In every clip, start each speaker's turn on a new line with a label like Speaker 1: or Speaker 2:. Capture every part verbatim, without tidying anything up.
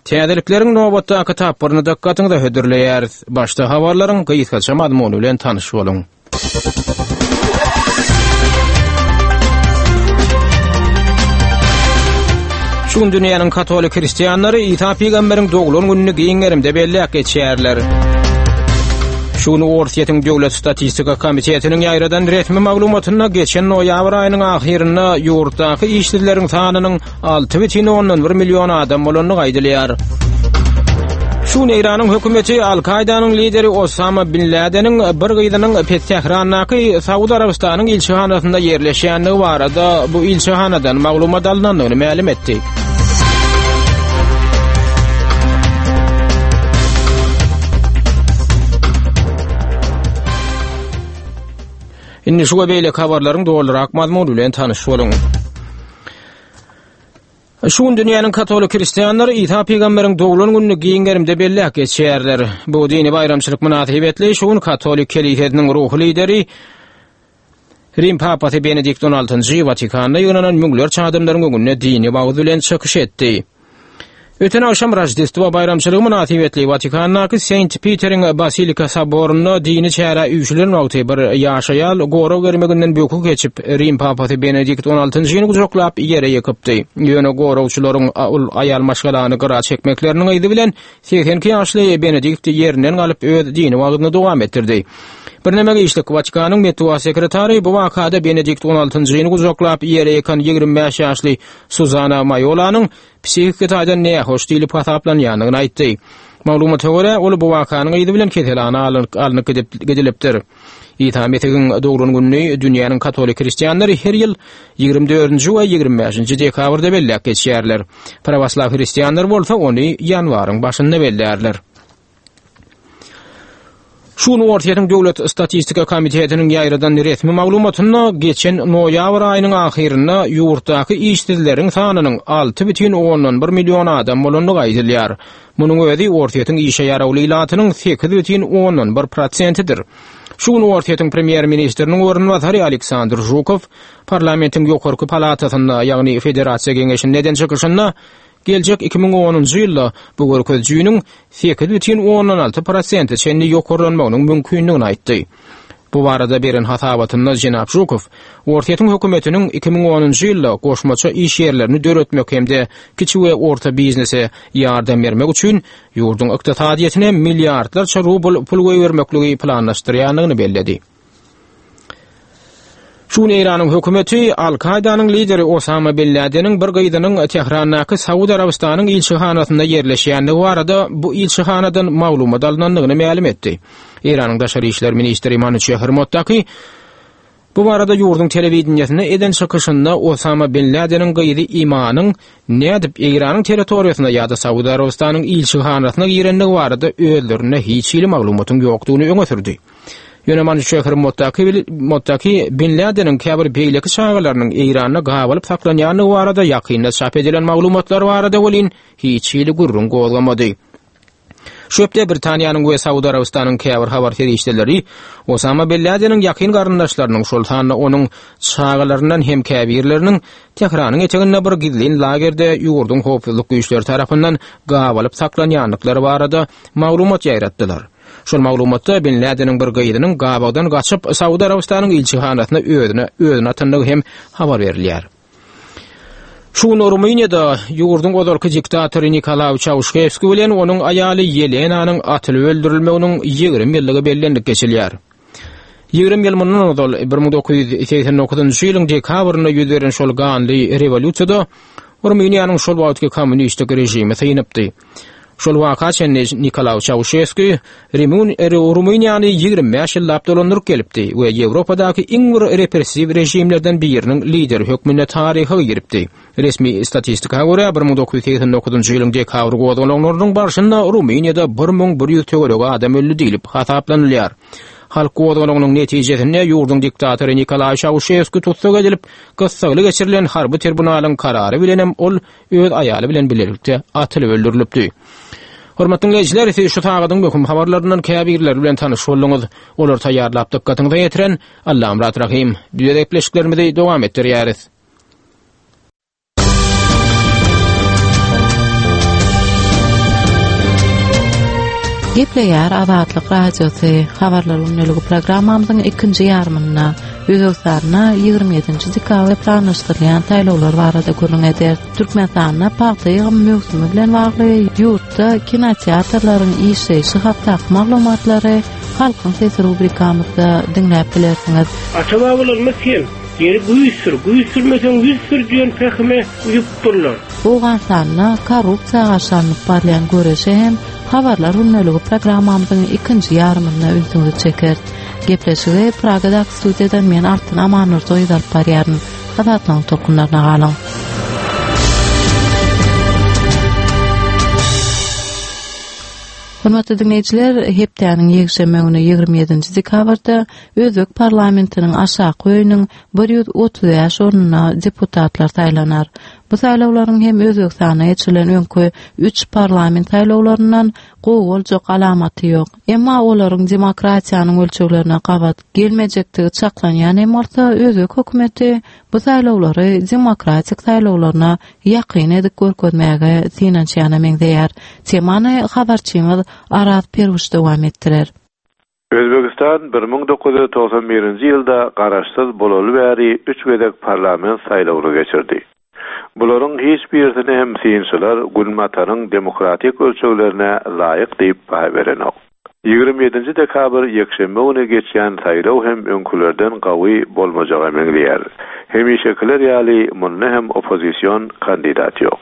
Speaker 1: Täzeliklerin nobatdaky tapyryny dakkatyňyza hödürleýär. Başda habarlaryň gyýytgaça mazmuny bilen tanyş boluň. Şun dünýäniň katolik hristiýanlary İsa peýgamberiň dogulun gününi giňerimde belläp geçýärler. Şunu Ortiýetiň Döwlet Statistika Komitetiniň ýaýradan resmi maglumatyna geçen noýabr aýynyň ahyrynda ýurtdaky işçileriň sanynyň alty butun ondan bir million adam bolanyny gaýdylýar. Şunu Iranyň hökümeti Al-Kaidanyň lideri Osama bin Laden'in bir gyzynyň Tehrandaky Saudy Arabistanyň ilçihanasynda ýerleşýänligi barada bu ilçihanadan maglumat alınanlygyny ma'lum etdi. Inni şu beýle habarlaryň dolarak mazmuny bilen tanyş boluň. Şun dünýäniň katolik hristiýanlary İsa peýgamberiň dogulun gününi giňerimde belläp geçýärler. Bu dini bayramçylyk münasibetli şun katolik keliýetiniň ruhy lideri Rim Papasy Benedikt on altynjy Vatikanda ýönelen müňlerçe adamlaryň gününe dini bagy bilen çykyş etdi. Öten akşam Rождество bayramçylygy münasibetli Vatikanaky Saint Peter'in Basilika soboruny dini çäre üýçilerin wagty bir ýaşaýal goro görmegenden bökü geçip Rim Papasy Benedikt on altynjy gujoklap ýere ýekypdy. Ýöne gorowçylaryň aýal maşgalany gyra çekmekleriň aýdy bilen seksen iki ýaşly Benedikt ýerinden galyp öz dini wagyny dowam etdirdi. Birnäme işlik Vatikanyň Metua sekretary bu wakada Benedikt on altynjy gujoklap ýere ýekan ýigirmi beş ýaşly Suzana Mayolanyň psihik ýetden näme hoş diýilip hasaplanýanyny aýtdy. Maglumata görä ol bu wakanyň aýdy bilen ketelana alnyp gidilipdir. İsa Mesih'iň dogulun gününi dünýäniň katolik hristiýanlary her ýyl ýygrimi dördünji we ýygrimi beşinji dekabrda belläp geçýärler. Prawaslaw hristiýanlar bolsa ony ýanwaryň başynda bellerler. Şunu Ortiýetiň Döwlet Statistika Komitetiniň ýaýradan resmi maglumatyna geçen noýabr aýynyň ahyrynda ýurtdaky işçileriň sanynyň alty butun ondan bir million adam bolanyny gaýdylýar. Munyň özi Ortiýetiň işe ýarawlylatynyň sekiz butun ondan bir prosentidir. Şunu Ortiýetiň premier ministriniň ornwatary Aleksandr Zhukov parlamentiň ýokarky palatasynda, ýagny federasiýa geňeşiniň neden çykyşynda geljek iki ming onunji ýylda bu görkezjüýüniň sekiz butun ondan alty prosent çenli ýokarlanmagynyň mümkinligini aýtdy. Bu barada beren hasabatynda jenap Zhukov Ortiýetiň hökümetiniň iki ming onunji ýylda goşmaça iş ýerlerini döretmek hemde kiçik we orta biznese ýardam bermek üçin ýurdun ykdysadyetine milliardlarça rubl pul goýbermekligi planlaşdyrýanyny belledi. Şun Iranyň hökümeti Al-Kaidanyň lideri Osama bin Laden'in bir gyzynyň Tehrandaky Saudy Arabistanyň ilçihanasynda ýerleşýänligi barada bu ilçihanadan maglumat alynanlygyny ma'lum etdi. Iranyň daşary işler ministri Manuch Hurmatdaky bu barada ýurdun telewizionyasynda eden çykyşynda Osama bin Laden'in gyzy imanyň nädip Iranyň territoriýasyna ýa-da Saudy Arabistanyň ilçihanasyna girenligi barada özlerine hiç ýyly maglumatyň ýokdugyny öňe sürdi. Ýöne Manuch Hurmatdaky Mottaki bin Laden'in käbir beýleki şagalarynyň Iranda gabalyp saklanýanyny barada ýakynda çap edilen maglumatlar barada bolin hiç ýyly gurrun gowlamady. Şöpde Britaniýanyň we Saudy Arabistanyň käbir habar terişleri Osama bin Laden'in ýakyn garyndaşlarynyň şol sanyny onuň şagalaryndan hem käbirleriniň Tehranyň eteginde bir gizlin lagerde ýurdun howpsuzlyk güýçleri tarapyndan gabalyp saklanýanlyklary barada maglumat ýaýratdylar. Şol maglumatda Bin Laden'in bir gyzynyň gabagdan gaçyp Saudy Arabistanyň ilçihanasyna özüne özüne atyndygy hem habar berilýär. Şunu Rumyniýada ýurdun gozarky diktatory Nikolay Çawuşewski bilen onuň aýaly Yelenanyň atylyp öldürilmeginiň ýygrimi ýyllygy bellendik geçilýär. ýygrimi ýyl mundan ozal bir ming dokuz ýüz seksen dokuzynjy ýylyň dekabryna ýüz beren şol ganly rewolýusiýada Rumyniýanyň şol wagtky kommunistik rejimi synypdy. Şol waka çenli Nikolay Çawuşewski Rumyniýany ýygrimi beş ýyl dolandyryp gelipdi we Ýewropadaky iň bir repressiw rejimlerden biriniň lideri hökmüne taryhy giripdi. Resmi statistikaga görä bir ming dokuz ýüz seksen dokuzynjy ýylyň dekabry gowdalarynyň barşynda Rumyniýada bir ming bir ýüz töwerek adam öldü diýilip hasaplanylýar. Halk gowdalarynyň netijesinde ýurdun diktatory Nikolay Çawuşewski tutsak edilip gyssaly geçirilen harby tribunalyň karary bilen hem ol öz aýaly bilen birlikde atylyp öldürilipdi. Hormatly dinleyijiler, siz şu tagadyň möhüm habarlaryndan käbirler bilen tanyş boldyňyz. Olar taýýarlap dykkatyňyza ýetiren Allahym rat rahim. Biz gepleşiklerimizi dowam etdirýäris.
Speaker 2: Gepleýär Azatlyk Radiosu habarlar ünlüligi programmamyzyň ikinji ýarmyna Özbekistanda ýygrimi ýedinji dekabr planlaşdyrylýan taýlawlar barada görüň eder. Türkmenistanda paýta ýygymy mövsümi bilen bagly ýurtda kinoteatrlaryň işleýişi haqda maglumatlary halkyň sesi rubrikamyzda dinläp bilersiňiz.
Speaker 3: Açabalar mekin Yeri güýsür, güýsürmesen güýsür diýen pähme uýup durlar.
Speaker 2: Owganstanda korrupsiýa gaşanyp barlayan göreşe hem habarlar ünlüligi programmamyzyň ikinji ýarmyna ültüňizi çeker. Gepleşigi Pragada studiýadan men Artyn Amanur toýdar barýaryn. Hadatlaň tokunlaryna galyň. Hormatly dinleýijiler, hepdeniň ýekşeme güni ýygrimi ýedinji dekabrda Özbek parlamentiniň aşağı öýüniň bir ýüz otuz ýaş ornuna deputatlar taýlanar. Bu saýlawlaryň hem Özbekistana geçirilen öňkü üç parlament saýlawlaryndan gowul jok alamaty ýok. Emma olaryň demokratiýanyň ölçeglerine gabat gelmejekdigi çaklanýan hem orta Özbek hökümeti bu saýlawlary demokratik saýlawlaryna ýakyn edip görkezmäge synanýany meňdeýär. Temany habarçymyz Araz Perwuş dowam etdirer.
Speaker 4: Özbekistan bir ming dokuz ýüz toksan birinji ýylda garaşsyz bolaly bäri üç gezek parlament saýlawry geçirdi. Bularyň hiç birisine hem synçylar gulmatanyň demokratik ölçeglerine laýyk diýip baha berenok. ýygrimi ýedinji dekabr ýekşembe güni geçýän saýlaw hem öňkülerden gawy bolmajagy meňleýär. Hemişekiler ýaly munna hem opozisiýon kandidat ýok.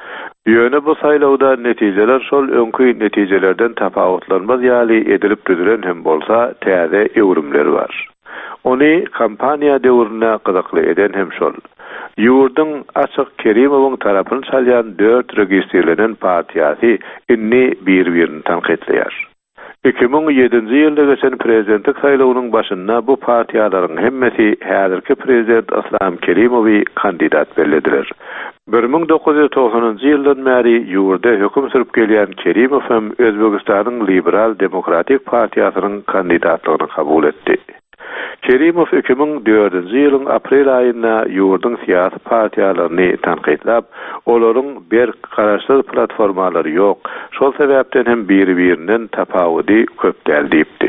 Speaker 4: Ýöne bu saýlawda netijeler şol öňkü netijelerden tapawutlanmaz ýaly edilip düzülen hem bolsa täze ewrimler bar. Ony kampaniýa döwrüne gyzykly eden hem şol. Ýurdun açyk Kerimowyň tarapyn çalýan dört registrlenen partiýasy inni bir-birini tanqidleýär. iki ming ýedinji ýylda geçen prezidentlik saýlawynyň başynda bu partiýalaryň hemmesi häzirki prezident Islam Kerimowy kandidat bellidiler. bir ming dokuz ýüz toksanjy ýyldan bäri ýurda höküm sürüp gelýän Kerimow hem Özbekistanyň Liberal Demokratik partiýasynyň kandidatlygyny kabul etdi. Kerimow iki ming dördünji ýylyň aprel aýynda ýurdun syýasy partiýalaryny tanqidlap, olaryň bir garaşsyz platformalary ýok, şol sebäpden hem biri-birinden tapawudy köp däl diýipdi.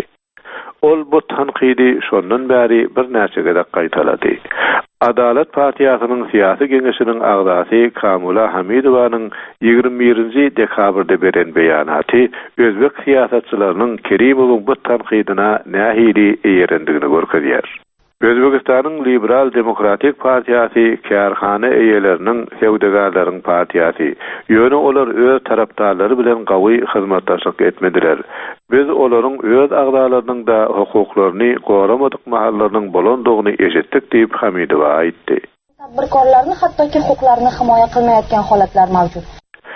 Speaker 4: Ol bu tanqidi şondan bäri bir näçe gezek gaýtalady. Adalet Partiýasynyň syýasy geňeşiniň agzasy Kamula Hamidowanyň ýygrimi birinji dekabrda beren beýanaty Özbek syýasatçylarynyň Kerimowyň bu tanqidina nähili eýerendigini görkezýär. Özbekistanyň Liberal Demokratik Partiýasy kärhana eýeleriniň sewdegarlaryň partiýasy. Ýöne olar öz tarapdarlary bilen gawy hyzmatdaşlyk etmediler. Biz olaryň öz agdalarynyň da hukuklaryny goramadyk mahallarynyň bolandygyny eşitdik diýip Hamidowa aýtdy.
Speaker 5: Tadbirkorlaryny hattoki hukuklaryny himoya kılmaýatgan holatlar mavjud.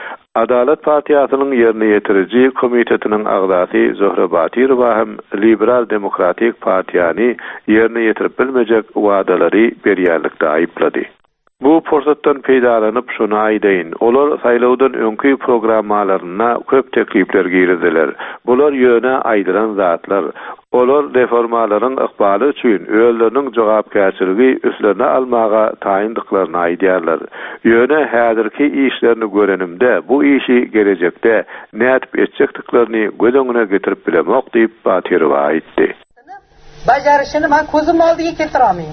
Speaker 4: Adalet Partiýasynyň ýerine ýetiriji komitetiniň agzasy Zohra Batyrowa hem Liberal Demokratik Partiýany ýerine ýetirip bilmejek wadalary berýärlikde aýyplady. Bu fursatdan peýdalanyp şonu aýdaýyn. Olar saýlawdan öňkü programmalaryna köp teklipler girdiler. Bular ýöne aýdyran zatlar. Olar reformalaryň ykbaly üçin öýleriniň jogapkärçiligi üstlerine almaga taýyndyklaryny aýdýarlar. Ýöne häzirki işlerini görenimde bu işi gelecekde nädip etjekdiklaryny göz öňüne getirip bilemok diýip Batyrowa aýtdy.
Speaker 5: Bajaryşyny men gözüm aldyga getirýärmin.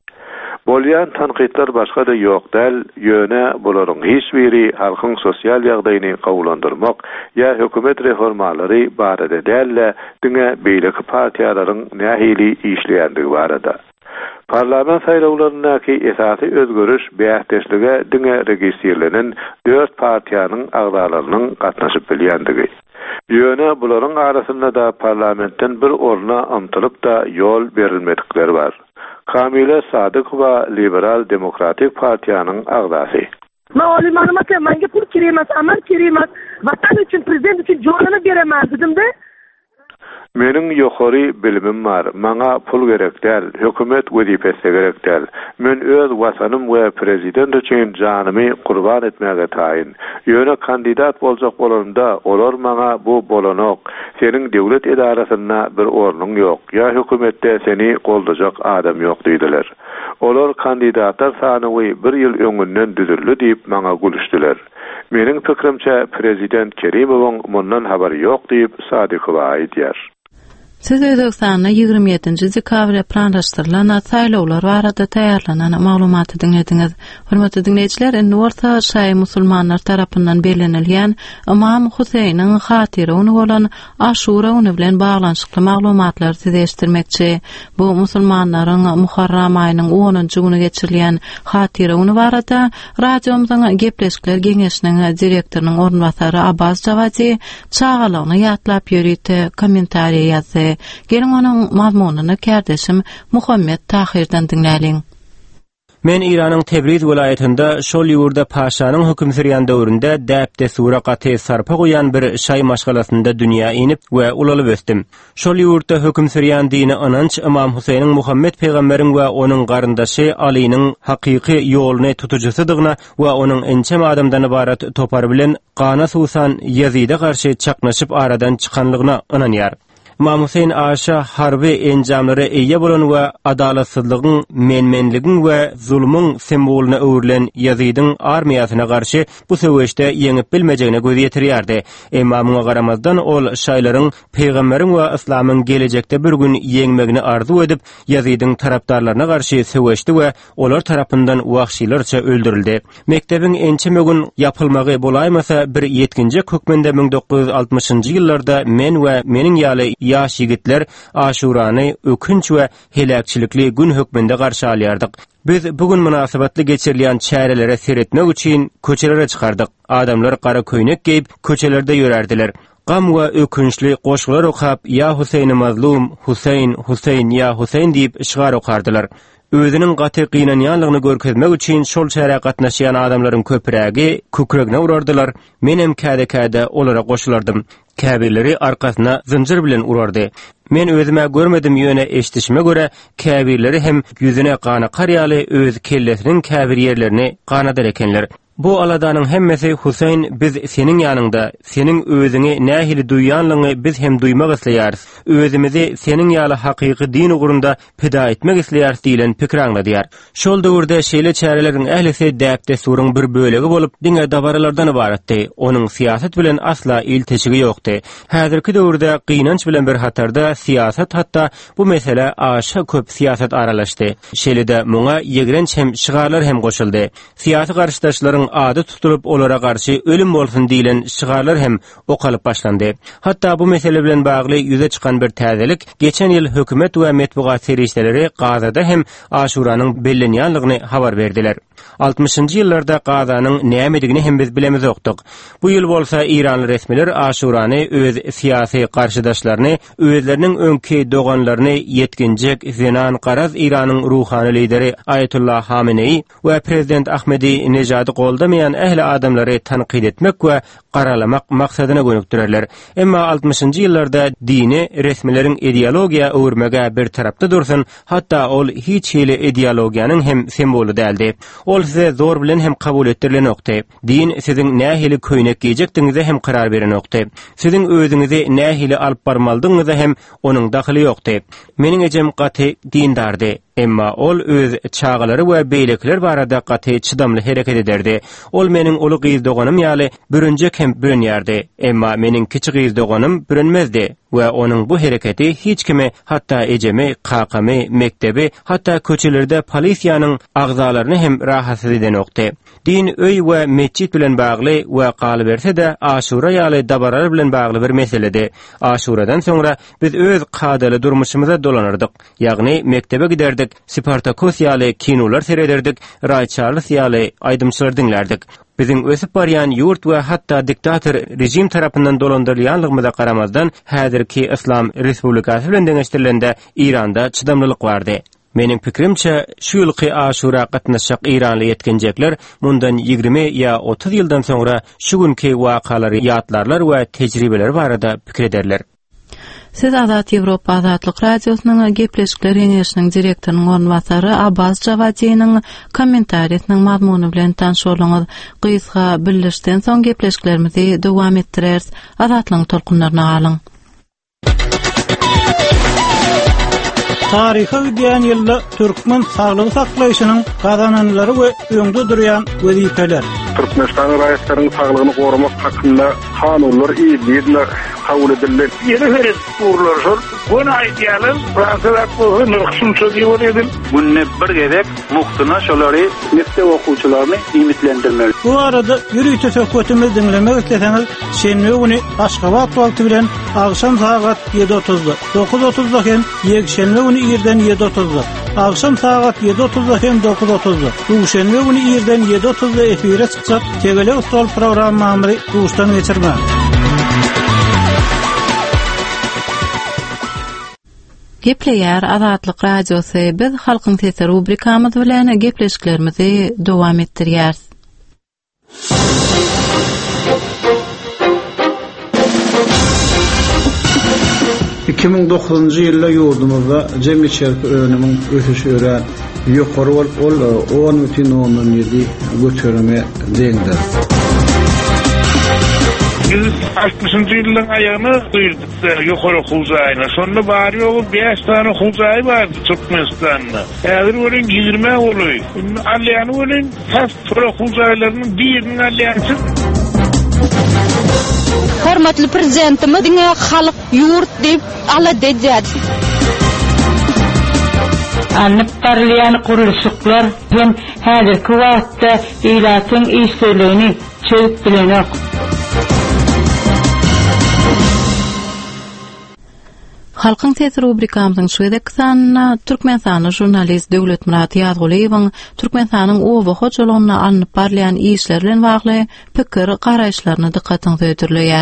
Speaker 4: Bolýan tanqidler başga da ýok däl, ýöne bularyň hiç biri halkyň sosial ýagdaýyny gowlandyrmak ýa hökümet reformalary barada dälle diňe beýleki partiýalaryň nähili işleýändigi barada. Parlament saýlawlaryndaki esasy özgörüş beýahdeşlige diňe registrlenen dört partiýanyň agdalarynyň gatnaşyp bilýändigi. Ýöne bularyň arasynda da parlamentden bir orna amtylyp da ýol berilmedikleri bar. Kamila Sadykowa Liberal Demokratik Partiýanyň agzasy.
Speaker 6: Ma'lum ma'lumat menga pul kerak emas, amal kerak emas. Vatan üçin, prezident üçin jonany beraman dedim-de.
Speaker 4: Meniň ýokary bilimim bar. Maňa pul gerek däl, hökümet wezipesi gerek däl. Men öz wasanym we prezident üçin janymy qurban etmäge taýyn. Ýöne kandidat boljak bolanymda olar maňa bu bolanok, seniň döwlet edarasyna bir ornuň ýok, ýa hökümetde seni goldajak adam ýok diýdiler. Olar kandidatlar sanyny bir ýyl öňünden düzüldi diýip maňa gülüşdiler. Meniň pikirimçe prezident Kerimowyň mundan habary ýok diýip Sadykowa aýdýar.
Speaker 2: Siz Özbekistanyň ýygrimi ýedinji dekabr planlaşdyrylan saýlawlar barada taýýarlanan maglumaty dinlediňiz. Hormatly dinleýijiler, indi orta şaý musulmanlar tarapyndan bellenilýän Imam Huseyniň hatyryny bolan Aşura uny bilen baglanşykly maglumatlar size eşitdirmekçi. Bu musulmanlaryň Muharram aýynyň onunji güni geçirilýän hatyryny barada radiomyzyň Gepleşikler Geňeşiniň direktorynyň ornwasary Abbas Jawadi çağalagyny ýatlap ýörýte, kommentariýa ýazdy. Gelin onun mazmununu kardeşim Muhammed Tahir'den dinleyelim.
Speaker 7: Men İran'ın Tebriz vilayetinde şol ýurda paşanyň hüküm sürýän döwründe däpde sura gaty sarpa goýan bir şaý maşgalasynda dünýä inip we ulalyp ösdim. Şol ýurda hüküm sürýän dini ananç Imam Huseyniň Muhammed peýgamberiň we onuň garyndaşy Ali'niň hakyky ýoluny tutujusydygyna we onuň ençem adamdan ibaret topar bilen Gana Susan Yazid'e garşy çaknaşyp aradan çykanlygyna inanýar. Imam Huseyn aşa harbi enjamlary eýe bolan we adalatsızlygyň, menmenligiň we zulmyň semboluna öwrilen Yazid'in armiýasyna garşy bu söwüşde ýeňip bilmejegine göz ýetirýärdi. Emma garamazdan ol şaýlaryň peýgamberiň we islamyň gelecekde bir gün ýeňmegini arzu edip Yazid'in tarapdarlaryna garşy söwüşdi we olar tarapyndan wahşylarça öldürildi. Mektebiň ençemegin ýapylmagy bolaýmasa bir ýetginji hökmünde bin dokuz yüz altmışynjy ýyllarda men we meniň ýaly yaş yigitler Aşurany ökünç we helakçilikli gün hökmünde garşy alýardyk. Biz bugün münasibetli geçirilýän çärelere seretmek üçin köçelere çykardyk. Adamlar gara köýnek giyip köçelerde ýörerdiler. Gam we ökünçli goşgular okap ya Huseyn mazlum, Huseyn, Huseyn ya Huseyn diýip işgar okardylar. Özünün gaty gynanýanlygyny görkezmek üçin şol çäre gatnaşýan adamlaryň köprägi kükregine urardylar. Men hem käde-käde olara goşulardym. Käbirleri arkasyna zynjyr bilen urardy. Men özüme görmedim ýöne eşitişime göre käbirleri hem ýüzüne gana qaryaly öz kellesiniň käbir ýerlerini ganadar ekenler. Bu aladanyň hemmesi Huseyn biz seniň ýanyňda, seniň özüňi nähili duýýanlygyny biz hem duýmak isleýäris. Özümizi seniň ýaly hakyky din ugurunda pida etmek isleýäris diýilen pikir aňladýar. Şol döwürde şeýle çäreleriň ählisi däpde suryň bir bölegi bolup diňe dabaralardan ibaratdy. Onuň siýasat bilen asla ilteşigi ýokdy. Häzirki döwürde gynanç bilen bir hatarda siýasat hatda bu mesele aşa köp siýasat aralaşdy. Şeýlede muňa ýegrenç hem şygarlar hem goşuldy. Siýasy garşydaşlaryň ady tutulup olara karşı ölüm bolsun diýilen şygarlar hem okalyp başlandy. Hatta bu mesele bilen bagly ýüze çykan bir täzelik geçen ýyl hökümet we metbuat serişleri Gazada hem Aşuranyň bellenýänligini habar berdiler. altmışynjy ýyllarda Gazanyň nämedigini hem biz bilemiz okdyk. Bu ýyl bolsa İranly resmiler Aşurany öz siýasy garşydaşlaryny özleriniň öňki doganlaryny yetkinjek Zenan Qaraz Iranyň ruhany lideri Ayetullah Hamenei we prezident Ahmedi Nejady goldamayan ähli adamlary tanqid etmek we qaralamak maksadyna gönükdirerler. Emma altmışynjy ýyllarda dini resmileriň ideologiýa öwürmege bir tarapda dursun, hatta ol hiç hili ideologiýanyň hem sembolu däldi. Ol size zor bilen hem kabul ettirilen nokta. Din siziň nähili köýnek giýjekdiňize hem karar beren nokta. Siziň özüňizi nähili alyp barmaldyňyza hem onuň daxily ýokdy. Meniň ejem gaty dindardy. Emma ol öz çağalary we beýlekler barada gaty çydamly hereket ederdi. Ol meniň uly gyzdoganym ýaly bürünjek hem bürünýärdi. Emma meniň kiçik gyzdoganym bürünmezdi we onuň bu hereketi hiç kime, hatta ejemi, kakamy, mektebi, hatta köçelerde polisiýanyň agzalaryny hem rahatsız eden nokta. Din öý we mescit bilen bagly we galy berse de Aşura ýaly dabarar bilen bagly bir meseledi. Aşuradan soňra biz öz kadaly durmuşymyza dolanyrdyk. Ýagny mektebe giderdik, Spartakos ýaly kinolar seyrederdik, Ray Charles ýaly aýdymçylar dinlerdik. Bizim ösüp barýan ýurt we hatta diktator rejim tarapyndan dolandyrylýanlygymyza garamazdan häzirki İslam Respublikasy bilen deňeşdirilende İranda çydamlylyk bardy. Meniň pikirimçe şu ýylky Aşura gatnaşjak İranly yetkinjekler mundan ýygrimi ýa otuz ýyldan soňra şu günki wakalary ýatlarlar we tejribeler barada pikir ederler.
Speaker 2: Siz Azat Ýewropa Azatlyk radiosynyň Gepleşikler Geňeşiniň direktorynyň ornwasary Abbas Jawadiýanyň kommentariýasynyň mazmuny bilen tanşylaňyz. Gysga birleşden soň gepleşiklerimizi dowam etdireriz. Azatlyň tolkunlaryna galyň.
Speaker 8: Tarihi öýdýän ýylda türkmen saglyk saklaýyşynyň gazananlary we öňde durýan wezipeler. Türkmenistan raýatlarynyň saglygyny gorumak hakynda kanunlar ýa-da kabul edilen.
Speaker 3: Ýene beren urlar şol. Buna aýdýarlar, Fransada bolsa nurksun söýýär edin.
Speaker 9: Bunny bir gezek muhtuna şolary mekdep okuwçylaryny iýmitlendirmeli.
Speaker 10: Bu arada ýürüýte söhbetimizi dinlemek isleseňiz, şenbe güni Aşgabat wagty bilen agşam saat ýedi otuzda, dokuz otuzda hem ýekşenbe güni ýerden ýedi otuzda, agşam saat ýedi otuzda hem dokuz otuzda. Bu şenbe güni ýerden ýedi otuzda efire çykjak Tegele Ustal programmamy guşdan geçirme.
Speaker 2: Gepleýär Azatlyk radiosy, biz halkyň sesi rubrikamyz bilen gepleşiklerimizi dowam etdirýär.
Speaker 10: iki ming dokuzunjy ýylda ýurdumyzda jemgyýet şerpi önümiň ösüşi ören ýokary ol on бүтүн ондон ýedi götürme deňdir.
Speaker 3: Biz altmışyncy ýylyň aýagyna duýduk ýokary huzaýyna. Şonda bar ýogy beş tane huzaý bar Türkmenistanda. Häzir bolan ýygrime boly. Alýany bolan has huzaýlarynyň birini alýansy.
Speaker 11: Hormatly prezidentimiz diňe halyk ýurt diýip ala dejýär.
Speaker 12: Anıp barlayan kuruluşuklar hem häzirki wagtda ilatyň işlerini çözüp bilenok.
Speaker 2: Halkyň sesi rubrikamyzyň şuwedek sanyna Türkmenistanyň jurnalist Döwlet Murat Ýazgulyň Türkmenistanyň owa hoçalygyna alınıp barlayan işler bilen bagly pikir garaýşlaryny dikkatiňize öýdürleýär.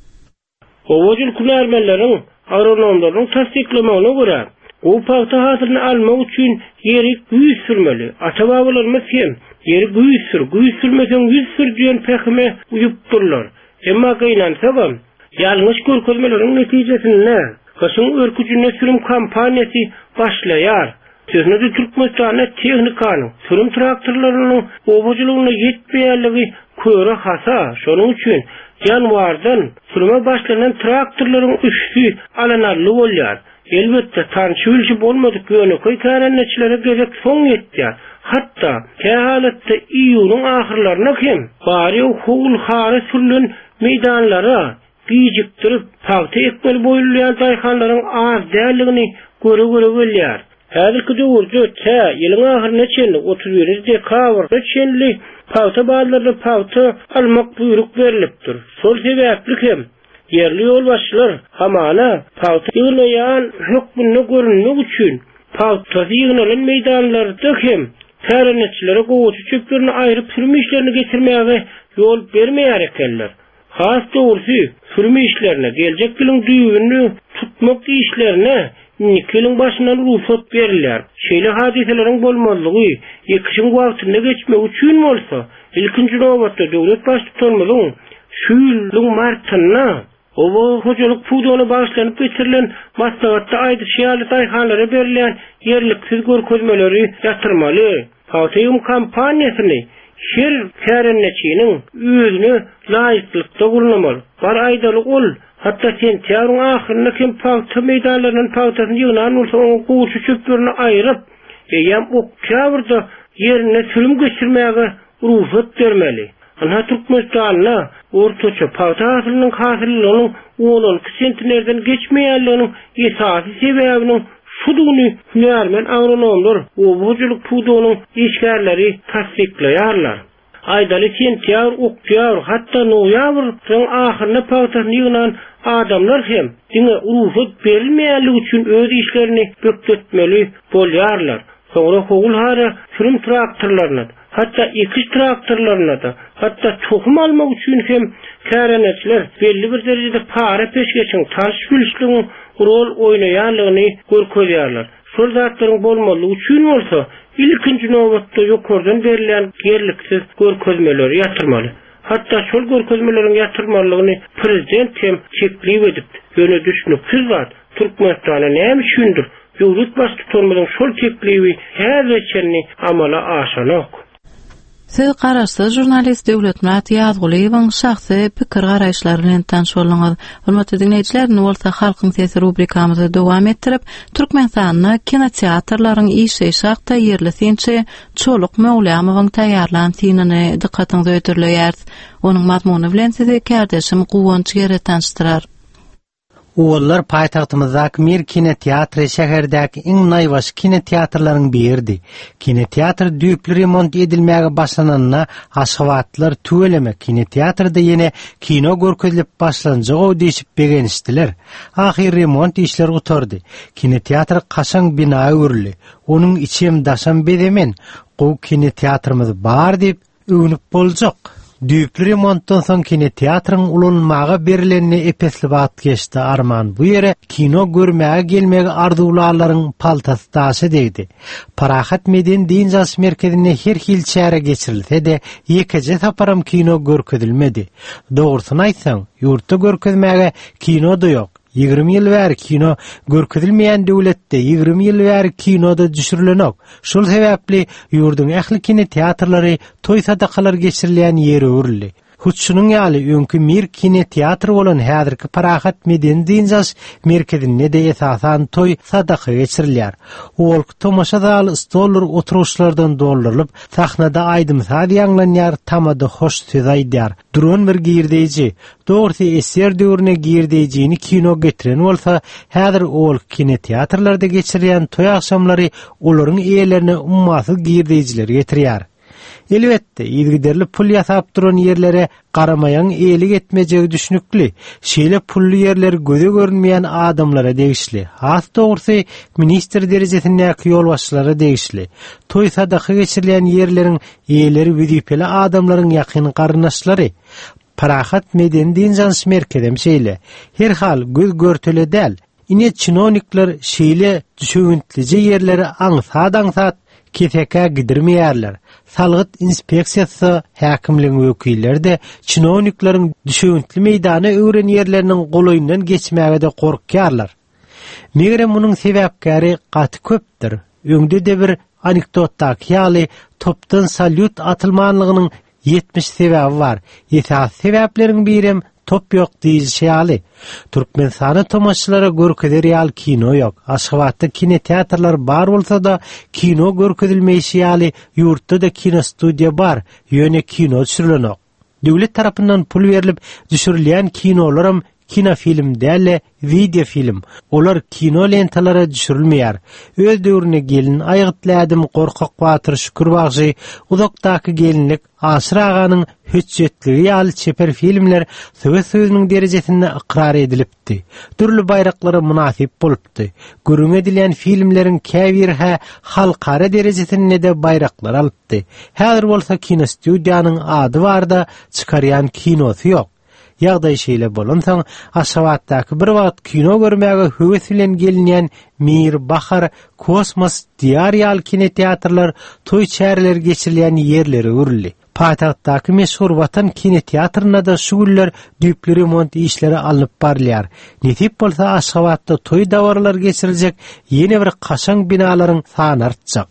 Speaker 3: Howajyl kunarmenleriň agronomlaryň tasdiklemegine görä, o paýta hasylyny almak üçin ýeri güýç sürmeli. Ata-babalarymyz hem ýeri güýç sür, güýç sürmeseň yüz sürjän pehme uýup durlar. Emma gaýnansagam, ýalňyş görkezmeleriň netijesinde Kaşın örkücüne sürüm kampanyası başlayar. Sözünde Türkmenistan'a teknikanın, sürüm traktörlerinin obacılığına yetmeyenliği köre hasa. Şonun için yanvardan sürüme başlanan traktörlerin üstü alanarlı olyar. Elbette tanışvılşı olmadık yönü karenneçilere gezek son yettiyar. Hatta kehalette iyunun ahırlarına kim? Bari o hul hara sürülün meydanlara giyiciktirip paýta ekmeli boýulýan daýhanlaryň az däligini göre göre bilýär. Häzirki döwürde tä ýylyň ahyryna çenli otuz birinji dekabrda çenli paýta bazarlarynda paýta almak buyruk berilipdir. Şol sebäpli hem yerli ýolbaşçylar hamana paýta ýygylan hökmüne görünmek üçin paýta ýygylan meýdanlarda hem tärenetçilere gowuçy çöplerini aýryp sürüm işlerini getirmäge ýol bermeýär ekenler. Has doğrusu sürme işlerine, gelecek yılın düğününü tutmak işlerine nikilin başından ruhsat verirler. Şeyli hadiselerin bolmazlığı, yekişin vaktinde geçmek üçün olsa, ilkinci novatta devlet baş tutanmalığın şu yılın martına, o hocalık pudonu bağışlanıp geçirilen maslahatta aydı şiyalı dayhanlara verilen yerliksiz görkezmeleri yatırmalı. Paýta kampanyasını her kärenneçinin özüne laýyklykda gulunmaly. Bar aýdalyk ol, hatta sentýaryň ahyryna kim paýta meýdanlarynyň paýtasyny ýygnan bolsa, o gowçy çöplerini aýryp, ýa-da oktyabrda ýerine sürüm geçirmäge ruhsat bermeli. Ana Türkmenistanda ortaça paýta hasylynyň hasylygynyň on iki sentnerden geçmeýänliginiň esasy sebäbini Fuduny hünärmen agronomlar obuculuk pudunyň işgärleri tasdikleýärler. Aýdaly sentýabr, oktyabr, hatda noýabryň ahyryna paýtasyny ýygnan adamlar hem diňe ruhsat berilmeýänligi üçin öz işlerini bökdetmeli bolýarlar. Soňra howul hara sürüm traktörlerine, hatta ekiş traktörlerine da, hatta tohum almak üçin hem kärenetçiler belli bir derejede para peşgeçiň taşwylşlygyň rol oýnaýanlygyny görkezýärler. Şol zatlaryň bolmalygy üçin bolsa, ilkinji nowatda ýokardan berilen gerliksiz görkezmeleri ýatyrmaly. Hatta şol görkezmeleriň ýatyrmalygyny prezident hem çekliýip edip, ýöne düşnüksiz zat Türkmenistana näme üçindir? Ýurt baş tutanmalyň şol çekliýibi häzirçe amala aşanok.
Speaker 2: Türkmenistanyň ýegsem öwrüne ýygrimi ýyllyk Siz garaşsyz jurnalist Döwlet Murat Ýazgulyň şahsy pikir garaşlary bilen tanışýarlyňyz. Hormatly dinleýijiler, bolsa halkyň sesi rubrikamyzy dowam etdirip, türkmen sanyny kinoteatrlaryň işleýi şakda ýerli sençi Çoluk Mowlamowyň taýýarlan filmini dikkatiňizi öýdürleýär. Onuň mazmuny bilen sizi kardeşim Guwanç Gere tanıştyrar.
Speaker 13: Oğullar paytaxtymyzdaky Mir kinoteatry şäherdäki iň naýwaş kinoteatrlaryň biridi. Kinoteatr düýpli remont edilmäge başlananyna aşgabatlar töwelemek. Kinoteatrda ýene kino görkezilip başlanjak diýip begenişdiler. Ahir remont işleri utardy. Kinoteatr kaşaň bina öwrüli. Onuň içim daşan bedemen, "Gow kinoteatrymyz bar" diýip öňüp boljak. Düýpli remontdan soň kinoteatrın ulanmaga berilenini epesli wagt geçdi. Arman bu ýere kino görmäge gelmegi arzuwlarlaryň paltasy daşy degdi. Parahat Meden diňjas merkezine her hil çäre geçirilse-de ýekeje saparam kino görkezilmedi. Dogrusyny aýtsaň, ýurtda görkezmäge kino da ýok. ýygrimi ýyl bäri kino görkezilmeýän döwletde ýygrimi ýyl bäri kinoda düşürilenok. Şol sebäpli ýurdun ähli kinoteatrlary toý sadakalar geçirilýän ýeri öwrüli. Hutşunyň ýaly öňkü Mir kinoteatry bolan häzirki Parahat Meden diňjas merkezinde de esasan toý sadaka geçirilýär. Ol tomaşa zaly stollar oturuşlardan doldurylyp, sahnada aýdymsa ýanglanýar, tamada hoş söz aýdýar. Duran bir girdeýji, dogry eser döwrüne girdeýjini kino getiren bolsa, häzir ol kinoteatrlarda geçirilýän toý akşamlary olaryň eýelerine ummasy girdeýjiler getirýär. Elbetde, ýygyderli pul ýasap duran ýerlere garamayan eýlik etmejegi düşünükli. Şeýle pully ýerler göze görünmeýän adamlara degişli. Has dogrusy minister derejesindäki ýolbaşçylara degişli. Toý sadaka geçirilýän ýerleriň eýeleri wezipeli adamlaryň ýakyn garnaşlary. Parahat Meden diňjas merkezem şeýle. Her hal göz görtele däl. Ine çinonikler şeýle düşüntlice ýerleri aňsat-aňsat kefeka gidirmeýärler. Salgyt inspeksiýasy, häkimliň wekilleri de çinowniklaryň düşüntli meýdana öwren ýerleriniň golaýyndan geçmäge de gorkýarlar. Megerem munyň sebäpkäri gaty köpdir. Öňde de bir anekdotdaky ýaly topdan salyut atylmanlygynyň ýetmiş sebäbi bar. Ýetäs sebäpleriň birem top ýok diýişýäli. Türkmenistany tomaşçylara görkezer ýaly kino ýok. Aşgabatda kinoteatrlar bar bolsa da kino görkezilmeýär. Ýurtda da kino studiýa bar, ýöne kino düşürilenok. Döwlet tarapyndan pul berilip düşürilýän kinolaram kino film däle, video film. Olar kino lentalara düşürilmeýär. Öz döwrüne gelin aýgytladım gorkak Batyr Şükürbagşy, uzakdaky gelinlik Aşyr aganyň hüjjetligi ýaly çeper filmler söwes sözüniň derejesinde ikrar edilipdi. Türlü bayraklary munasip bolupdy. Görüň edilen filmleriň käbirhe halkara derejesinde de bayraklar alypdy. Häzir bolsa kino studiýanyň ady barda, çykarýan kinosy ýok. Ýagdaý şeýle bolansaň, Aşgabatdaky bir wagt kino görmäge höwes bilen gelinýän Mir, Bahar, Kosmos, diýar ýaly kinoteatrlar toý çäreler geçirilýän ýerleri öwrüli. Paýtaxtdaky meşhur Watan kinoteatrynda da şu günler düýpli remont işleri alınıp barylýar. Netip bolsa Aşgabatda toý dawarlar geçiriljek ýene bir kaşaň binalaryň sany artjak.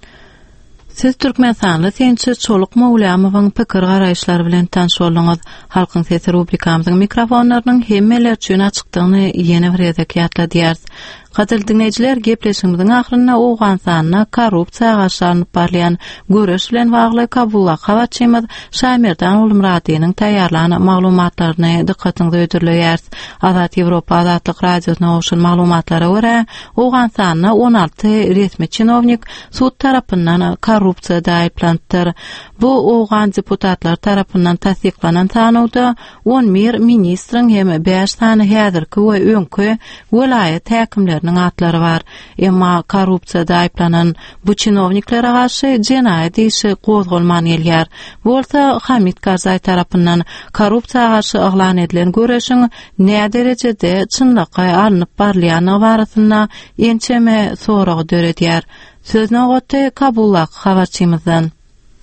Speaker 2: Siz Türkmen sanly sençi Çoluk Mowlamowyň pikir garaýşlary bilen tanışýarlyňyz. Halkyň sesi rubrikamyzyň mikrofonlarynyň hemmeler üçin açykdygyny ýene bir ýerdeki ýatladýar. Gadyr dinleýijiler, gepleşigimiziň ahyryna owgan sanyna korrupsiýa gaşarlyp barlayan göreş bilen bagly Kabulla Hawaçymyz Şaýmerdan Ulumradynyň taýýarlany maglumatlaryny dikkatiňizi öýdürleýär. Azat Ýewropa Azatlyk radiosyna oşun maglumatlara görä, owgan sanyna on alty resmi çinownik sud tarapyndan korrupsiýada aýplandyr. Bu owgan deputatlar tarapyndan tasdiklanan sanawda on bir ministriň hem beş sany häzirki we öňkü welaýat häkimleri atlary var. Emma korrupsiýada aýplanan bu çinowniklara garşy jenaýat işi gozgolman elýär. Bolsa Hamid Karzai tarapyndan korrupsiýa garşy aglan edilen göreşiň näme derejede çynlykka alınıp barlýany barasyna ençeme soragy döredýär. Sözüne goty Kabulla Hawaçymyzdan.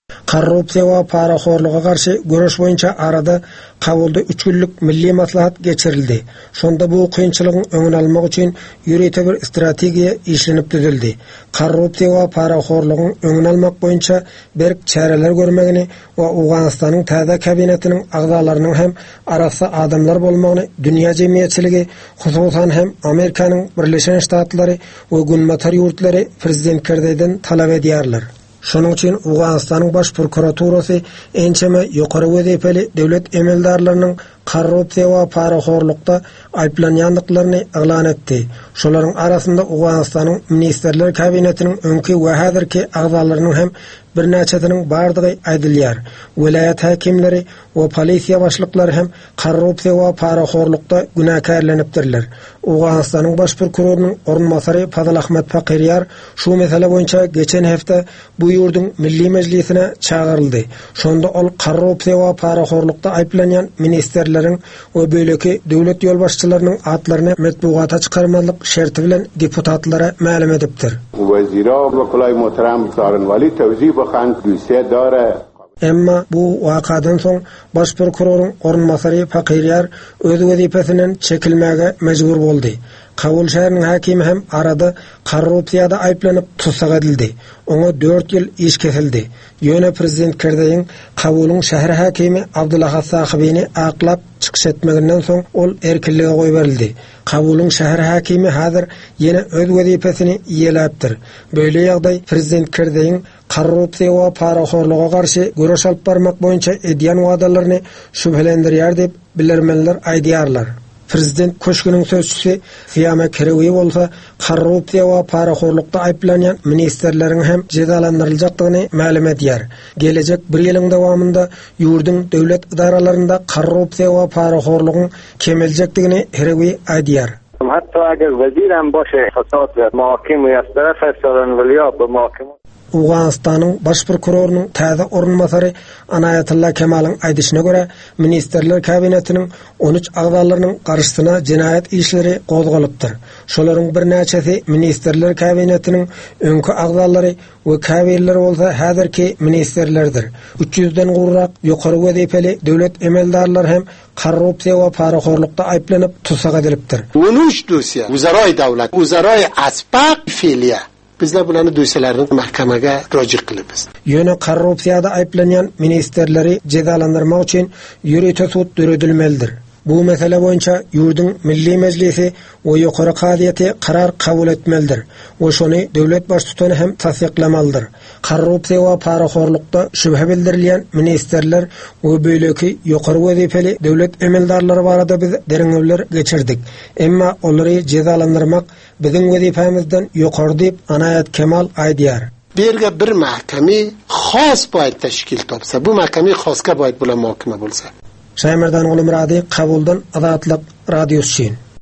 Speaker 14: Korrupsiya we paraxorluğa garşy görüş boýunça arada kabulda üç günlük milli maslahat geçirildi. Şonda bu kynçylygyň öňüni almak üçin ýürete bir strategiýa işlenip düzüldi. Korrupsiya we paraxorlugyň öňüni almak boýunça berk çäreler görmegini we Awganystanyň täze kabinetiniň agzalarynyň hem arasy adamlar bolmagyny dünýä jemgyýetçiligi, hususan hem Amerikanyň Birleşen Ştatlary we Günmatar ýurtlary prezidentlerden talap edýärler. Şonuň üçin Awganystanyň baş prokuraturasy ençeme ýokary wezipeli döwlet emeldarlarynyň korrupsiya we paraxorlukda aýplanýandyklaryny elan etdi. Şolaryň arasynda Awganystanyň ministrler kabinetiniň öňki we häzirki agzalarynyň hem bir näçetiniň bardygy aýdylýar. Vilayat hakimleri we polisiýa başlyklary hem korrupsiya we paraxorlukda günäkärlenipdirler. Awganystanyň baş prokurorunyň ornmasary Fadıl Ahmet Fakirýar şu mesele boýunça geçen hafta bu ýurdun Milli Mejlisine çağıryldy. Şonda ol korrupsiya we paraxorlukda aýplanýan ministrleriň we böleki döwlet ýolbaşçylarynyň atlaryny metbuata çykarmalyk şerti bilen deputatlara ma'lum edipdir.
Speaker 15: Wezira we kulay muhtaram Sarin Wali tawzih bakan güse dara.
Speaker 14: Emma bu wakadan soň baş prokuroruň ornmasary Fakirýar öz wezipesinden çekilmäge mejbur boldy. Kabul şäheriniň hakimi hem arada korrupsiýada aýplanyp tutsak edildi. Oňa dört ýyl iş kesildi. Ýöne prezident Kerdeýin Kabulyň şäher hakimi Abdullah Sahibiňi aklap çykyş etmeginden soň ol erkinlige goý berildi. Kabulyň şäher hakimi häzir ýene öz wezipesini ýeläpdir. Böyle ýagdaý prezident Kerdeýin korrupsiya we paraxorluğa garşy görüş alyp barmak boýunça edýän wadalaryny şüphelendirýär diýip bilermenler aýdýarlar. Prezident köşkünün sözçüsü Fiyame Kerewi bolsa korrupsiya we paraxorlukda aýplanýan ministrleriň hem jezalandyryljakdygyny ma'lum edýär. Gelecek bir ýylyň dowamında ýurdun döwlet idaralarynda korrupsiya we paraxorlugyň kemeljekdigini Kerewi aýdýar.
Speaker 16: Hatto agar wezir hem boşe hasat we mahkem ýastara fäsalan welýa bu mahkem
Speaker 14: Awganystanyň baş prokurorunyň täze ornmasary Anayatullah Kemalyň aýdyşyna görä, ministrler kabinetiniň on üç agzalarynyň garşysyna jinayet işleri gozgalypdyr. Şolaryň bir näçesi ministrler kabinetiniň öňkü agzalary we kabirler bolsa häzirki ministrlerdir. üç yüzden gurrak ýokary wezipeli döwlet emeldarlar hem korrupsiya we paraxorlukda aýplanyp tutsak edilipdir.
Speaker 17: on üç dosya Wizara-i Dawlat, Wizara-i Asbaq Fiiliya bizler bularni dosyalaryny mahkamaga roji qilibmiz.
Speaker 14: Ýöne korrupsiýada aýplanýan ministrleri jezalandyrmak üçin ýürete sud döredilmelidir. Bu mesele boýunça ýurdun Milli Mejlisi we ýokary kadiýeti karar kabul etmelidir. We şonu döwlet baş tutany hem tasdiklamalydyr. Korrupsiya we paraxorlukda şübhe bildirilýän ministrler we böleki ýokary wezipeli döwlet emeldarlary barada biz dereňewler geçirdik. Emma olary jezalandyrmak biziň wezipemizden ýokary diýip Anayat Kemal aýdýar.
Speaker 17: Berge bir mahkeme xos boýat teşkil tapsa, bu mahkeme xoska boýat bolan mahkeme bolsa.
Speaker 14: Şaýmerdan Ulum Rady, Kabuldan Azatlyk radiosu.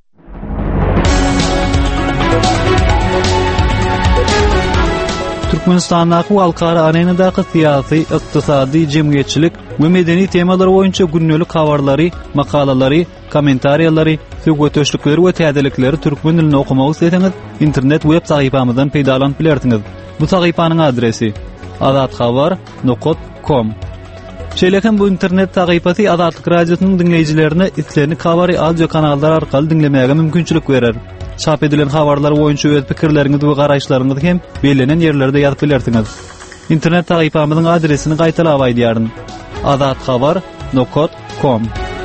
Speaker 18: Türkmenistanyň halkara arenadaky syýasy, ykdysady, jemgyýetçilik we medeni temalar boýunça günnelik habarlary, makalalary, kommentariýalary, söhbetleşikleri we täzelikleri türkmen dilinde okumak isteseňiz, internet web sahypamyzdan peýdalanyp bilersiňiz. Bu sahypanyň adresi azatxabar nokta com. Şeýlekem bu internet sahypasy Azatlyk radiosynyň dinleýijilerine islerini kabary audio kanallar arkaly dinlemäge mümkinçilik berer. Çap edilen habarlar boýunça öz pikirleriňizi we garaşlaryňyzy hem belenen ýerlerde ýazyp bilersiňiz. İnternet sahypamyzyň adresini gaýtalap aýdýaryn. azatxabar nokta com.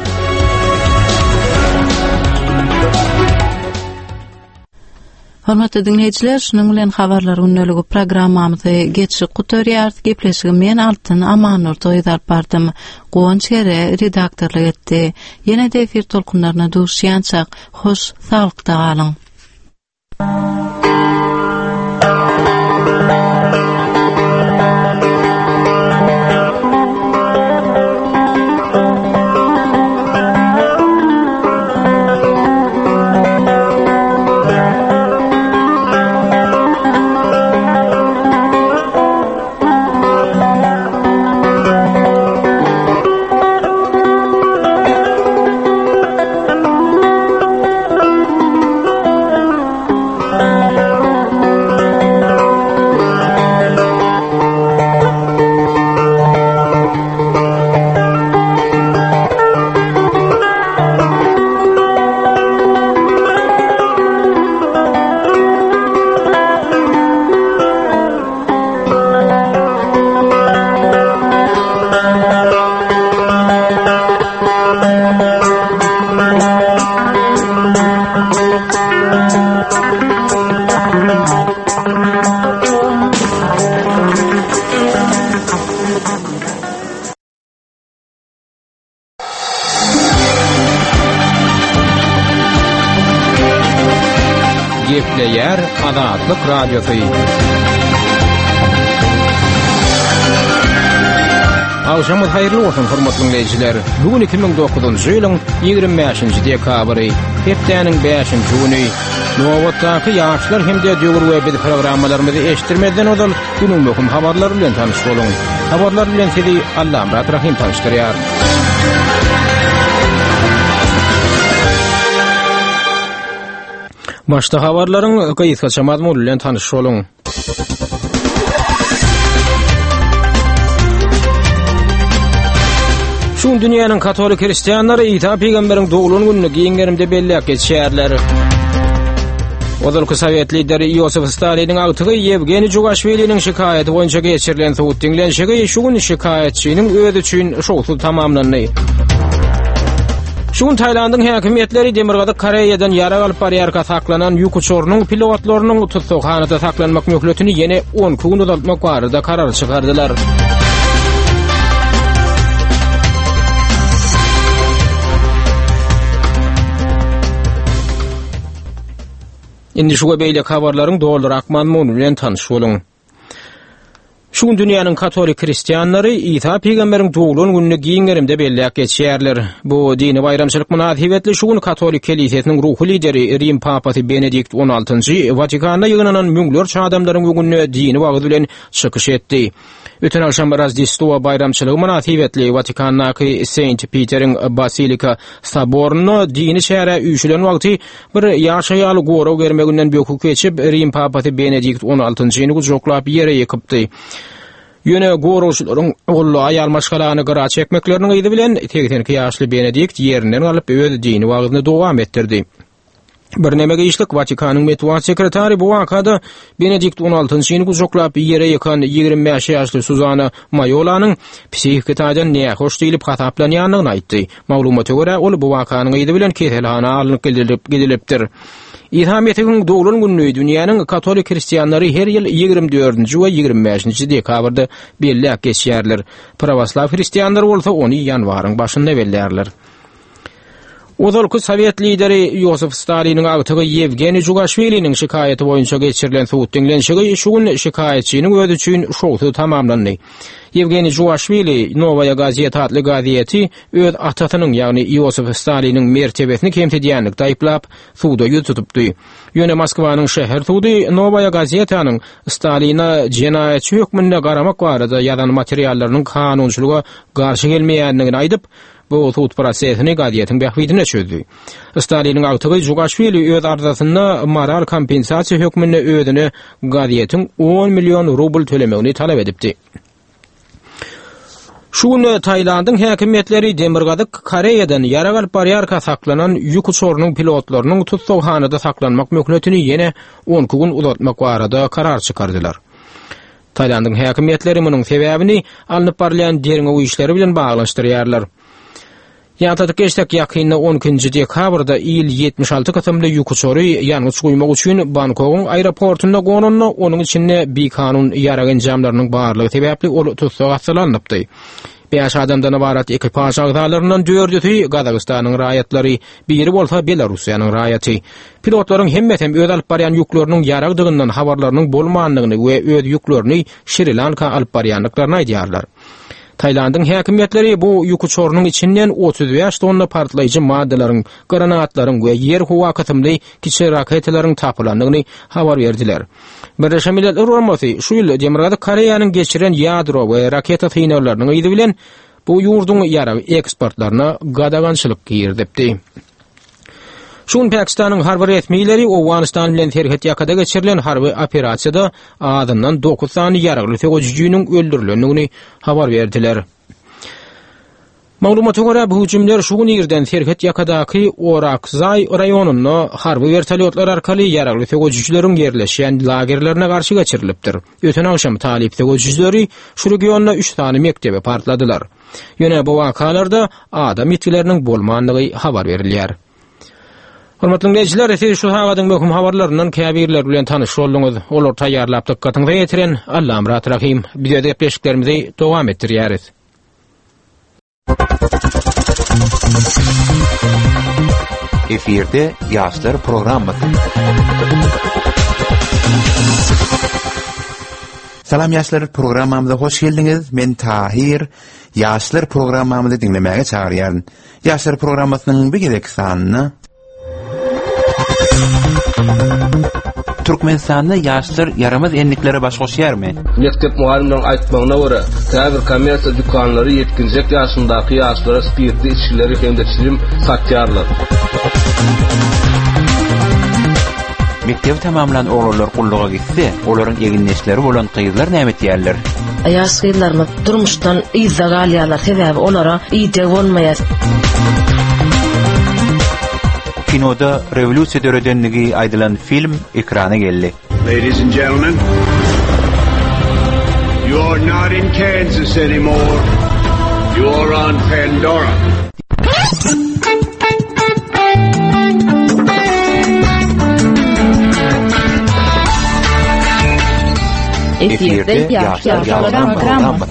Speaker 2: Hormatly dinleyijiler, şunuň bilen habarlar günneligi programmamyzy geçip gutarýar. Gepleşigi men Altyn Amanur toýdar bardym. Gowanç gere redaktorlyk etdi. Ýene de efir tolkunlaryna duşýançak. Hoş, salykda galyň.
Speaker 1: Gepleýär Azatlyk Radiosy. Awşamyz haýyrly bolsun hormatly dinleýijiler. Bugün iki ming dokuzunjy ýylyň ýygrimi beşinji dekabry, hepdeniň beşinji güni. Nowatdaky ýaşlar hemde döwür we bir programmalarymyzy eşitdirmeden odan günüň möhüm habarlary bilen tanyş boluň. Habarlar bilen sizi Allaham Rahim tanıştyrýar. Başda habarlaryň gaýtgaça mazmuny bilen tanyş boluň. Şu dünýäniň katolik hristiýanlary İsa peýgamberiň dogulun gününi giňerimde belläp geçýärler. Odalky Sowet lideri Iosif Staliniň agtygy Yevgeni Jugashviliň şikaýaty boýunça geçirilen suwut diňlenşigi şu gün şikaýetçiniň özi üçin şowsuz tamamlandy. Şu gün Taýlandyň häkimetleri Demirgazyk Koreýadan ýara alyp barýarka saklanan ýük uçurunyň pilotlarynyň tutsakhanyda saklanmak möhletini ýene on gün uzatmak barada karar çykardylar. Indi şu beýle habarlaryň doldurak mazmuny bilen tanyş boluň. Şu gün dünýäniň katolik hristiýanlary İsa peýgamberiň dogulun gününi giňerimde belläp geçýärler. Bu dini bayramçylyk münasibetli şu gün katolik kilisesiniň ruhy lideri Rim papasy Benedikt on altynjy Vatikanda ýygnanan müňlerçe adamlaryň bugünni dini wagt bilen çykyş etdi. Öten akşam Rождество bayramçylygy münasibetli Vatikandaky Saint Peter'iň Basilika Saboruny dini şähere üýşülen wagty bir ýaş aýaly goraw germeginden bökük geçip Rim papasy Benedikt on altynjyny gujoklap ýere ýekypdy. Ýöne gorawçylaryň golly aýal maşgalany gara çekmeklerini ýydy bilen tegtenki ýaşly Benedikt ýerinden alyp öz dini wagtyny dowam etdirdi. Bir nemege işlik Vatikanyň metbuat sekretary bu wakada Benedikt on altynjyny gujoklap ýere ýekan ýigirmi beş ýaşly Suzana Mayolanyň psihik etadan näme hoş diýilip hataplanýanyny aýtdy. Maglumata görä ol bu wakanyň ýydy bilen keselhana alynyp gidilipdir. İsa Mesih'iň dogulun gününi dünýäniň katolik hristiýanlary her ýyl ýygrimi dördünji we ýygrimi beşinji dekabrda belläp geçýärler. Prawaslaw hristiýanlar bolsa ony ýanwaryň başynda bellerler. Odalky Sowet lideri Iosif Staliniň agtygy Yevgeni Jugashviliň şikaýaty boýunça geçirilen suwut diňlenşigi şu gün şikaýetçiniň özi üçin şowsuz tamamlandy. Yevgeni Jugashvili Novaya Gazeta adly gaziýeti öz atasynyň ýagny Iosif Staliniň mertebesini kemtedýänlik daýyplap suwda ýüz tutupdy. Ýöne Moskwanyň şäher suwdy Novaya Gazetanyň Stalina jenaýetçi hökmünde garamak barada ýazan materiallarynyň kanunçylyga garşy gelmeýändigini aýdyp bu suwut prosesini gaziýetiň behwidine çözdü. Staliniň agtygy Jugashvili öz arzasyna moral kompensasiýa hökmüne ödüni gaziýetiň on million rubl tölemegini talap edipdi. Şu gün Taýlandyň häkimetleri Demirgazyk Koreýadan ýara alyp barýarka saklanan ýük uçurunyň pilotlarynyň tutsakhanyda saklanmak möhletini ýene on gün uzatmak barada karar çykardylar. Taýlandyň häkimetleri munyň sebäbini alınıp barýan derňe işleri bilen baglanşdyrýarlar. Ýa-da geçdik ýakynda on ikinji dekabrda ýyl ýetmiş alty katymly ýük uçury ýalňyz goýmak üçin Bangkokyň aeroportunda gonanna onuň içinde bir kanun ýaragan jamlarynyň barlygy sebäpli ol tutsak atlandypdy. beş adamdan ibarat ekipaj agdalaryndan dördüsi Gazagystanyň raýatlary, biri bolsa Belarusiýanyň raýaty. Pilotlaryň hemmetem öz alyp barýan ýükleriniň ýaragdygyndan habarlarynyň bolmandygyny we öz ýüklerini Sri Lanka alyp barýanlyklaryny aýdýarlar. Taýlandyň häkimetleri bu ýük uçurunyň içinden otuz beş tonna partlaýjy maddalaryň, granatlaryň we ýer howa katymly kiçik raketalaryň tapylandygyny habar berdiler. Birleşen Milletler Guramaty şu ýyl Demirgazyk Koreýanyň geçiren ýadro we raketa synaularynyň ýydy bilen bu ýurduň ýara eksportlaryna gadagançylyk girdipdi. Şun Pakistanyň harby resmiýetleri Awganistan bilen terhet ýakada geçirilen harby operasiýada adamdan dokuz sany ýaragly tögüjüniň öldürilendigini habar berdiler. Maglumata görä bu hüjümler şu gün ýerden terhet ýakadaky Orakzay raýonuny harby vertolyotlar arkaly ýaragly tögüjüleriň ýerleşýän lagerlerine garşy geçirilipdir. Öten akşam talip tögüjüleri şu regionda üç sany mektebe partladylar. Ýöne bu wakalarda adam ýetkileriniň bolmandygy habar berilýär. Hormatly dinleýijiler, siz şu hagadyň möhüm habarlarynyň käbirler bilen tanyş bolduňyz. Olar taýýarlap dykkatyňyza ýetiren Allaham Rahim. Biz de peşiklerimizi dowam etdirýäris.
Speaker 19: Efirde Yaşlar programı. Salam Yaşlar programımıza hoş geldiniz. Men Tahir. Yaşlar programımızı dinlemeye çağırıyorum. Yaşlar programının bir gerek sanını Türkmenistan'da yaşlar yaramaz enliklere baş koşyarmy?
Speaker 20: Mektep muallimleriň aýtmagyna görä, käbir kommersiýa dükanlary yetkinjek ýaşyndaky ýaşlara spirtli içkileri hemde çilim satýarlar.
Speaker 19: Mektep tamamlan oğullar kulluğa gitse, olaryň eginleşleri bolan gyzlar näme diýerler?
Speaker 21: Ýaş gyzlarmy durmuşdan izza galýarlar, sebäbi olara iýde bolmaýar.
Speaker 19: Kinoda revolüsiýa döredenligi aýdylan film ekrana geldi.
Speaker 22: Ladies and gentlemen, you are not in Kansas anymore. You are on Pandora.
Speaker 19: Efirde Yaşlar programı.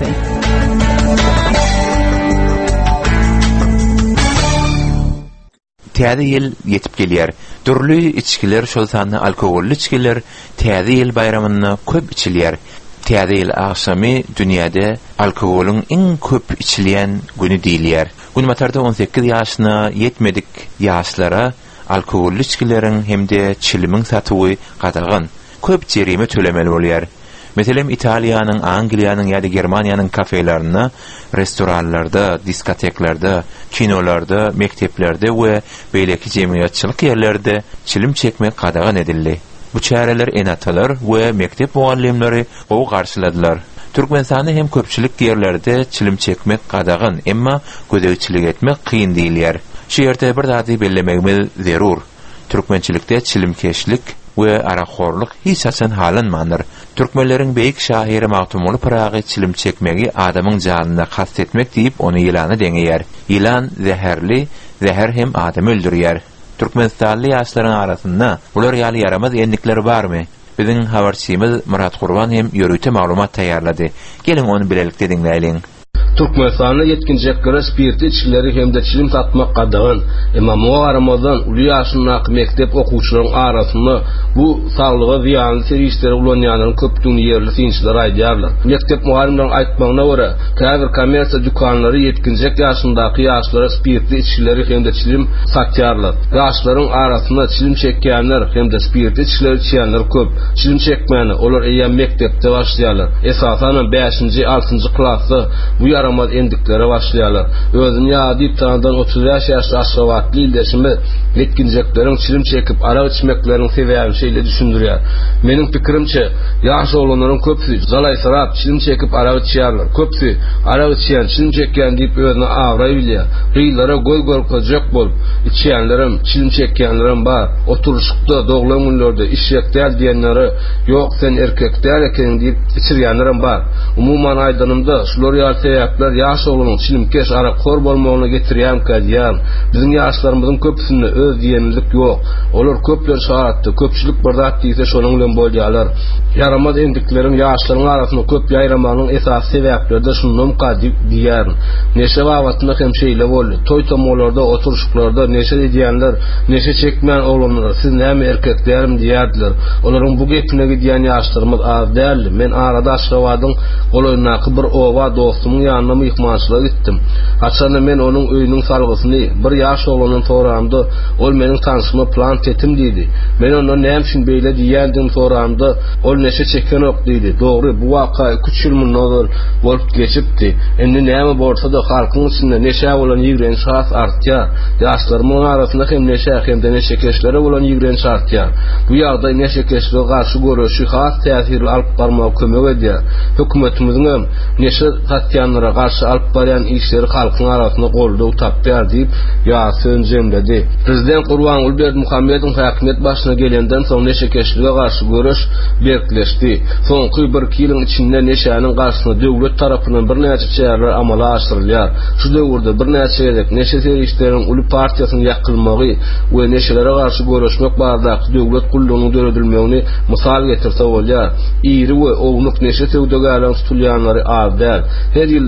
Speaker 19: Täze ýyl ýetip gelýär. Türlü içkiler, şol sanly alkoholly içkiler täze ýyl bayramyna köp içilýär. Täze ýyl akşamy dünýäde alkoholuň iň köp içilýän güni diýilýär. Gün matarda on sekiz ýaşyna ýetmedik ýaşlara alkoholly içkileriň hemde çilimiň satywy gadalgan. Köp jerime tölemeli bolýar. Meselem Italiýanyň, Angliýanyň ýa-da Germaniýanyň kafelerinde, restoranlarda, diskoteklarda, kinolarda, mekteplerde we beýleki jemgyýatçylyk ýerlerinde çilim çekmek gadagan edildi. Bu çäreler enatalar we mektep muallimleri gowy garşyladylar. Türkmenistanda hem köpçülik ýerlerde çilim çekmek gadagan, emma gödegçilik etmek kıyın diýilýär. Şu ýerde bir zady bellemegimiz zerur. Türkmençilikde çilimkeşlik we araxorlyk hiç haçan halanmandyr. Türkmenleriň beýik şahyry Magtumly Piragy çilim çekmegi adamyň janyna kastetmek diýip ony ýylana deňeýär. Ýylan zäherli, zäher hem adamy öldürýär. Türkmenistanly ýaşlaryň arasynda ular ýaly yaramaz enlikler barmy? Biziň habarçymyz Murat Gurban hem ýörüte maglumat taýýarlady. Gelin onu bilelikde dinleýin.
Speaker 20: Türkmenistan'da yetkinjeklere spirtli içkileri hemde çilim satmak gadagan, emma muğa aramadan uly ýaşyndaky mektep okuwçylaryň arasynda bu saglyga ziýanly serişleri ulanýanyň köpdüňi ýerli sinçiler aýdýarlar. Mektep muallimleriň aýtmagyna görä, käbir kommersiýa dükanlary yetkinjek ýaşyndaky ýaşlara spirtli içkileri hemde çilim satýarlar. Ýaşlaryň arasynda çilim çekýänler hemde spirtli içkileri içýänler köp. Çilim çekmäni olar eýen mektepde başlaýarlar. Esasen beşinji altynjy klassda bu yaramaz endiklere başlayalar. Özünü ýa-da tandan otuz ýaş aşawatly ildeşimi yetkinjeklerin çilim çekip ara içmeklerini sebäbi şeýle düşündirýär. Meniň pikirimçe, ýaş olanlaryň köpüsi zalay sarap çilim çekip ara içýärler. Köpüsi ara içýän, çilim çekýän diýip özüni awray bilýär. Gyýlara goý gorkajak bolup içýänlerim, çilim çekýänlerim bar. Oturuşykda, doglan günlerde işrekdäl diýenleri, ýok sen erkekdäl eken diýip içirýänlerim bar. Umuman aýdanymda şular ýaşlar ýaş olanlaryň çilimkeş arakor bolmagyna getirýän kadýan. Biziň ýaşlarymyzyň köpüsinde öz diýenlik ýok. Olar köpler şahatdy, köpçülik bir zat diýse şonuň bilen bolýarlar. Yaramaz endikleriň ýaşlaryň arasynda köp ýaýramanyň esas sebäpleri de şundan kadip diýär. Neşe wagtynda hem şeýle boldy. Toý tomolarda, oturuşyklarda neşe diýenler, neşe çekmän olanlar, siz näme erkeklerim diýärdiler. Olaryň bu gepine gidýän ýaşlarymyz az däl. Men arada aşgawadyň golaýnaky bir owa dostumyň ýanyna myhmançylyga gitdim. Haçanda men onuň öýüniň salgysyny bir ýaş oglanyň soramdy. Ol meniň tanışymy plan tetim diýdi. Men onu näme üçin beýle diýendim soramdy. Ol neşe çeken ok diýdi. Dogry, bu waka iki üç ýyl mundan bolup geçipdi. Endi näme bolsa-da halkyň içinde neşe bolan ýigrenç şahs artýar. Ýaşlarymyň arasynda hem neşe hem de neşe keşlere bolan ýigrenç artýar. Bu ýagdaý neşe keşlere garşy görüşi has täsir alyp barmagy kömek edýär. Hökümetimiziň neşe satýanlara garşy alyp barýan işleri halkyň arasynda goldaw tapýar diýip ýa-sön jemledi. Prezident Gurban Berdimuhammedow häkimet başyna gelenden soň neşe keşlige garşy görüş berkleşdi. Soňky bir ýylyň içinde neşäniň garşyna döwlet tarapyndan bir näçe çäreler amala aşyrylýar. Şu döwürde bir näçe ýerek neşe serişleriň uly partiýasyny ýakylmagy we neşelere garşy görüşmek barada döwlet gullugynyň döredilmegini mysal getirse bolýar. Iri we ownuq neşe sewdegärleriň tutulýanlary az däl. Her ýylda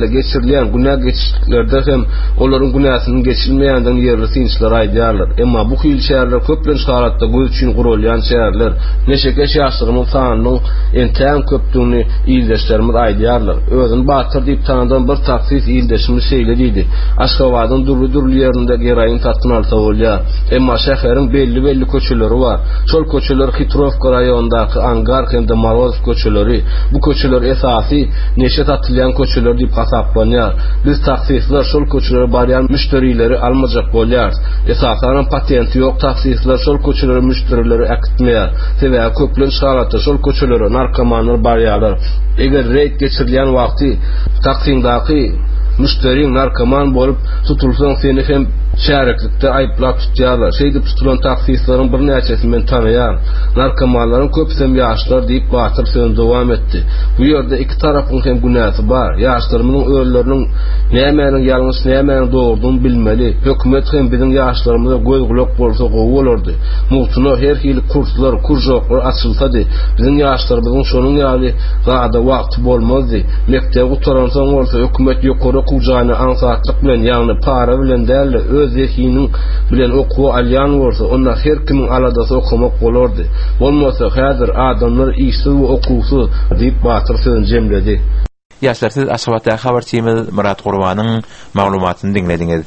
Speaker 20: geçirilen günah geçişlerde hem olaryň günahsyny geçirmeýändiň ýerli synçlar aýdýarlar. Emma bu hil şäherler köplenç halatda göz üçin gurulýan şäherler. Neşeke şaşdyrmyň sanynyň entäň köpdigini ýyldaşlarymyz aýdýarlar. Özüni batyr diýip tanıdan bir taksis ýyldaşymyz şeýle diýdi. Aşgabatyň durly-durly ýerinde geraýyn tatyn alsa bolýar. Emma şäheriň belli-belli köçeleri bar. Şol köçeler Hitrovka raýonundaky Angar hem-de Morozov köçeleri. Bu köçeler esasy neşe tatylýan köçeler diýip hasaplanýar. Biz taksisler şol köçelere barýan müşterileri almajak bolýar. Esasan patenti ýok taksisler şol köçelere müşterileri akıtmaýar. Sebäbi köplenç halatda şol köçelere narkomanlar barýarlar. Eger reýt geçirilýän wagty taksingdaky müşteri narkoman bolup tutulsaň seni hem şäherlikde aýplap tutýarlar. Şeýdip tutulan taksislaryň bir näçesi men tanıýar. Narkomanlaryň köpsem ýaşlar diýip batyr söz dowam etdi. Bu ýerde iki tarapyň hem günäsi bar. Ýaşlarymyň öýleriniň nämäni ýalňyş nämäni dogrudyny bilmeli. Hökümet hem biziň ýaşlarymyza göz gulak bolsa gowy bolardy. Muhtuno her hili kurslar, kurjoklar açylsady, biziň ýaşlarymyzyň şonuň ýaly gaýda wagty bolmazdy. Mekdep gutaransaň bolsa hökümet ýokary kujagyny ansatlyk bilen ýagny para bilen däl öz zehiniň bilen okuw alýan bolsa, onda her kimiň aladasy okumak bolardy. Bolmasa häzir adamlar işsiz we okuwsuz diýip batyr söz jemledi.
Speaker 19: Ýaşlar, siz Aşgabatda habarçymyz Murat Gurbanyň maglumatyny dinlediňiz.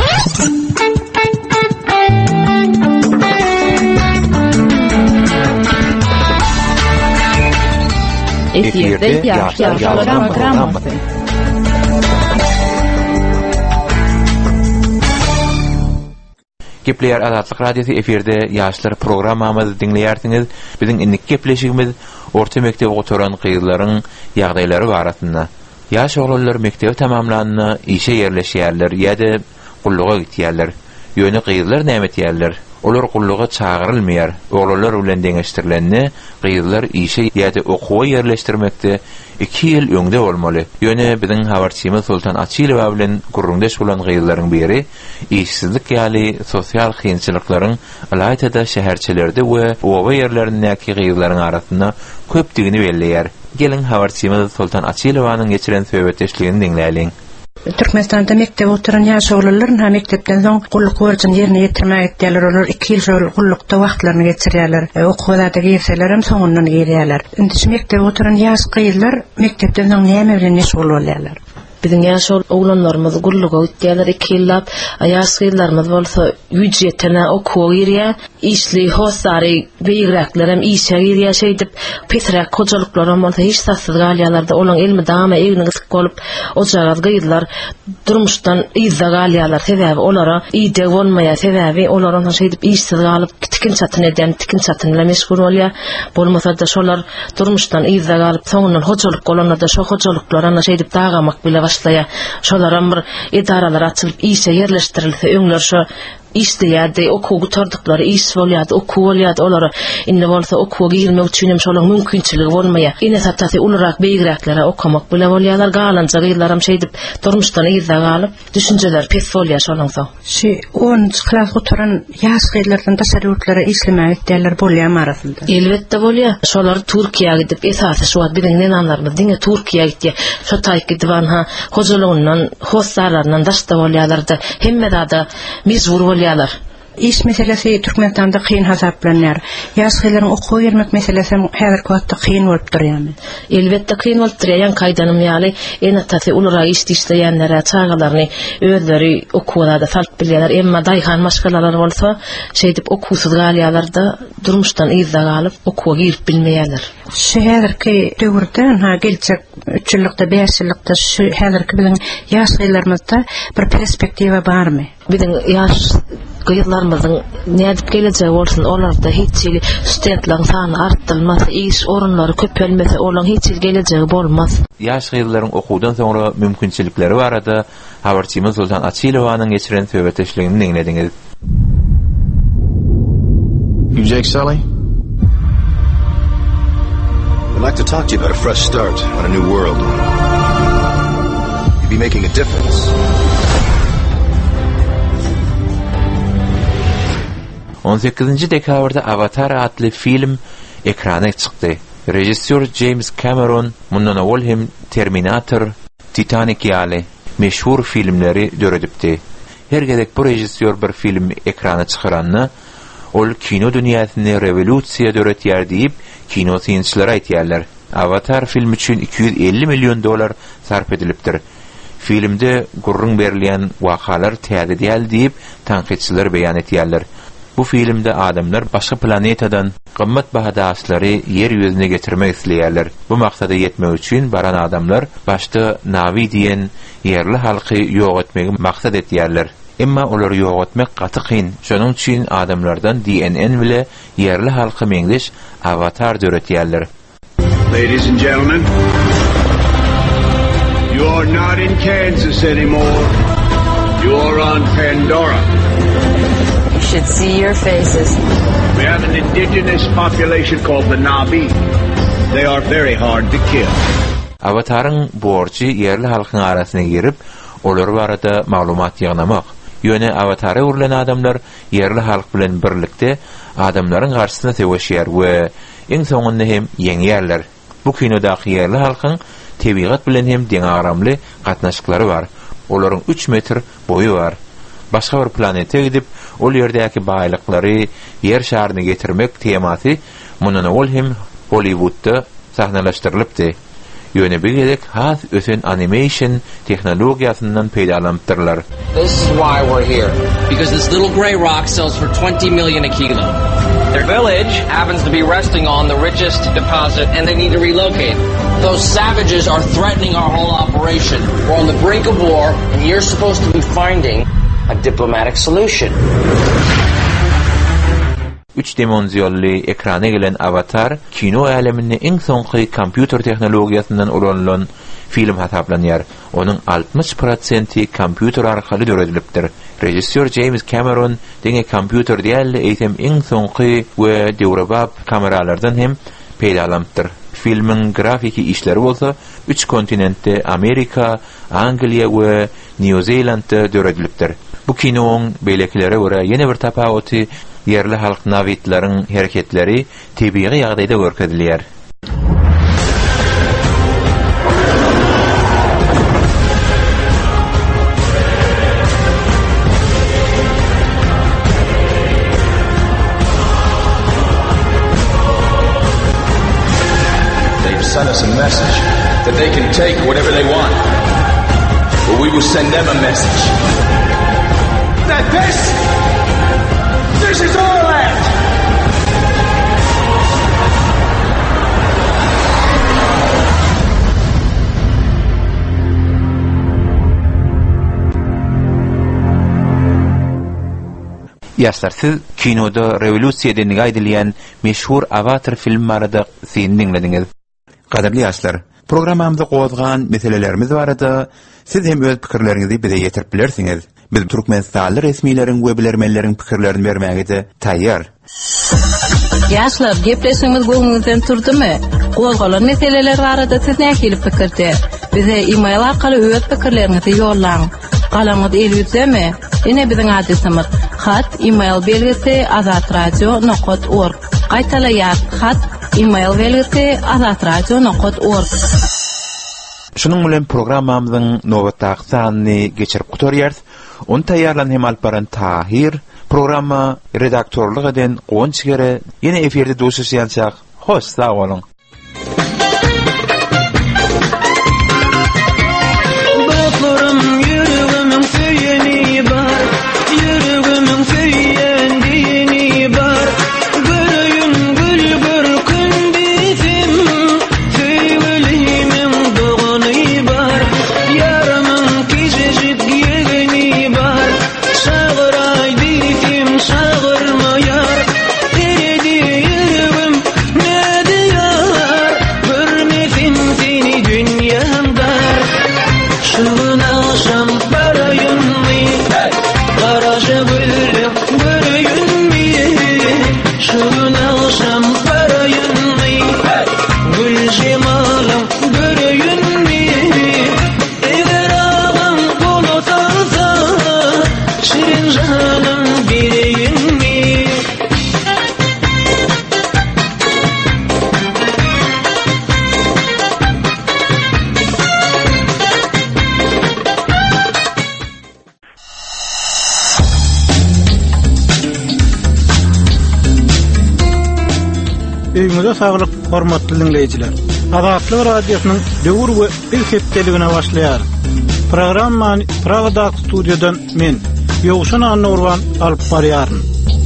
Speaker 5: Eferde ýaşlar programmasy.
Speaker 19: Gepleýär Azatlyk radiosu eferde ýaşlar programmamyzy dinleýärsiňiz. Biziň innik gepleşigimiz orta mekdep oturan gyzlaryň ýagdaýlary barasynda. Ýaş oglanlar mekdebi tamamlanyna işe ýerleşýärler ýa-da gulluga gitýärler. Ýöne gyzlar näme etýärler? Olar gulluga çağırylmaýar. Oglanlar bilen deňeşdirilenni gyzlar işe ýa-da okuwa ýerleşdirmekde iki ýyl öňde bolmaly. Ýöne biziň habarçymyz Sultan Açylow bilen gurrundaş bolan gyzlaryň biri işsizlik ýaly sosial kynçylyklaryň alaýda şäherçilerde we owa ýerlerindäki gyzlaryň arasynda köpdigini belleýär. Gelin habarçymyz Sultan Açylowyň geçiren söhbetdeşligini dinläýin.
Speaker 5: Türkmenistanda mektep oturan ýaş oglanlaryň hem mektepden soň gulluk borjyny ýerine ýetirmäge gitýärler. Olar iki ýyl şol gullukda wagtlaryny geçirýärler. Okuwlarda gelseler hem soňundan gelýärler. Indi şu mektep oturan ýaş gyzlar mektepden soň näme bilen meşgul bolýarlar?
Speaker 21: Biziň ýaş oglanlarymyz gulluga gitýärler. iki ýyllap ýaş gyzlarymyz bolsa ücretine okuwa girýär. İşli hosary beýgräkler hem işe girýär şeýdip petrak kojalyklar bolsa hiç sassız galýarlarda olan elmi dama egni gysık bolup ojagat gyzlar durmuşdan izza galýarlar. Sebäbi olara ýyde bolmaýar, sebäbi olaryň şeýdip işsiz galyp tikin çatyn eden, tikin çatyn bilen meşgul bolýar. Bolmasa da şolar durmuşdan izza galyp soňundan hojalyk bolanda şo hojalyklar ana şeýdip dagamak bile başlaýar. Şolaram bir idaralar açylyp işe ýerleşdirilse öňler şo İsteyädi, okuw gutardyklary iş bolýardy, okuw bolýardy, olara indi bolsa okuwa girmek üçin hem şolaryň mümkinçiligi bolmaýar. Ine satdaty ularak beýgräklere okamak bile bolýarlar, galanja gyzlaram şeýdip durmuşdan ýyza galyp, düşünjeler pes bolýar şolaň soň.
Speaker 5: Şi onunçy klas oturan ýaş gyzlardan taşerutlary işlemäge gitýärler bolýarmy arasynda?
Speaker 21: Elbetde bolýar. Şolar Türkiýäge gidip esasy şu wagt bilen nenanlarymyz diňe Türkiýäge gitdi. Şo taýky diwan ha hojalygyndan, hoslarlaryndan daşda bolýarlardy. Hemmede da mezbur bolýarlar.
Speaker 5: İş meselesi Türkmenistanda kıyın hasaplanýar. Ýaş gyzlaryň okuwa girmek meselesi häzirki wagtda kıyın bolup durýarmy?
Speaker 21: Elbetde kıyın bolup durýar. Kaýdanym ýaly enataty ulara işdi işleýänlere çağalaryny özleri okuwlarda salt bilýärler. Emma daýhan maşgalalar bolsa şeýdip okuwsuz galýarlarda durmuşdan ýyza galyp okuwa girip bilmeýärler.
Speaker 5: Şu häzirki döwürde ha geljek üç ýyllikda, beş ýyllikda şu häzirki bilen ýaş gyzlarymyzda bir perspektiwa barmy?
Speaker 21: Biziň ýaş gyzlarymyzyň nädip geljegi bolsun, olarda hiç ýyl studentlaryň sany artdyrylmasa, iş orunlary köpelmese, olaň hiç ýyl geljegi bolmaz.
Speaker 19: Ýaş gyzlaryň okuwdan soňra mümkinçilikleri barada habarçymyz Sultan Açylowyň geçiren söhbetdeşligini dinlediňiz.
Speaker 6: You Jake Sully? I'd like to talk to you about a fresh start on a new world. You'd be making a difference.
Speaker 19: on sekizinji dekabrda Avatar adly film ekrana çykdy. Rejissor James Cameron mundan awal hem Terminator, Titanic ýaly meşhur filmleri döredipdi. Her gedek bu rejissör bir film ekrana çykaranyny ol kino dünýäsini revolýusiýa döretýär diýip kino synçylary aýtýarlar. Avatar film üçin iki yüz elli milyon dolar sarf edilipdir. Filmde gurrun berilýän wakalar täze däl diýip tanqidçiler beýan etýärler. Bu filmde adamlar başga planetadan gymmat bahada aslary yer ýüzüne getirmek isleýärler. Bu maksada ýetmek üçin baran adamlar başda Navi diýen yerli halky ýok etmegi maksat etýärler. Emma olar ýok etmek gaty kyn. Şonuň üçin adamlardan D N A bile yerli halky meňdeş avatar döretýärler.
Speaker 22: Ladies and gentlemen, you are not in Kansas anymore. You are on Pandora.
Speaker 11: You should see your faces.
Speaker 22: We have an indigenous population called the Navi. They are very hard to kill.
Speaker 19: Avatarın borçy yerli halkyň arasyna girip, olar barada maglumat ýygnamak. Ýöne avatary urlan adamlar yerli halk bilen birlikde adamlaryň garşysyna tegeşýär we iň soňunda hem ýeňýärler. Bu kinodaky yerli halkyň tebigat bilen hem deň aramly gatnaşyklary bar. Olaryň üç metr boyu bar. Başga bir planete gidip ol ýerdäki baýlyklary yer şaryna getirmek temasy munun ol hem Hollywoodda sahnalaşdyrylypdy. Ýöne bir gedek has ösen animation tehnologiýasyndan peýdalanýarlar.
Speaker 4: This is why we're here. Because this little gray rock sells for twenty million a kilo. Their village happens to be resting on the richest deposit and they need to relocate. Those savages are threatening our whole operation. We're on the brink of war and you're supposed to be finding a diplomatic solution.
Speaker 19: üç dimensionly ekrana gelen Avatar kino aleminde iň soňky kompýuter tehnologiýasynyň ulanlan film hasaplanýar. Onuň altmış prosenty kompýuter arkaly döredilipdir. Rejissör James Cameron diňe kompýuter diýäl eýtem iň soňky we döwrebap kameralardan hem peýdalanýar. Filmin grafiki işleri bolsa üç kontinentde Amerika, Angliýa we New Zealandda döredilipdir. Bu kinoň beýlekilere görä ýene bir tapawaty yerli halk navitlaryň hereketleri tebii ýagdaýda görkezilýär.
Speaker 22: They've sent us a message that they can take whatever they want. But we will send them a message that this This is our land!
Speaker 19: Ýaşlar, siz kinoda revolýusiýa denigi aýdylýan meşhur Avatar filmlerinde seni dinlediňiz. Gaderli ýaşlar, programmamyzda gozgan meselelerimiz barada siz hem öz pikirleriňizi bize ýetirip bilersiňiz. Biz Türkmenistanly resmiýlerin we bilermenleriň pikirlerini bermäge taýýar.
Speaker 2: Ýaşlar, gepleşmemiz goňuňyzdan turdymy? Gozgalan meseleler barada siz nähili pikirde? Bize e-mail arkaly öz pikirleriňizi ýollaň. Galaňyz elbetmi? Ine biziň adresimiz hat e-mail belgisi azatradio nokta org. Gaýtalaýar hat e-mail belgisi azatradio nokta org.
Speaker 19: Şunun bilen programmamyzyň nowatdaky sanyny geçirip gutarýar. On taýýarlan hem alparan Tahir programma redaktorluk eden Gonçgere ýene eferde doşuşýançak. Hoş, sag bolun.
Speaker 7: Şagırma yar, teredi yürüvüm, ne diyar?
Speaker 10: öýüňize saglyk, hormatly dinleýijiler. Azatlyk radiosynyň döwür we il hepdeligine başlaýar. Programmany Pragadak studiýadan men, Ýogşan Anurwan alyp barýaryn.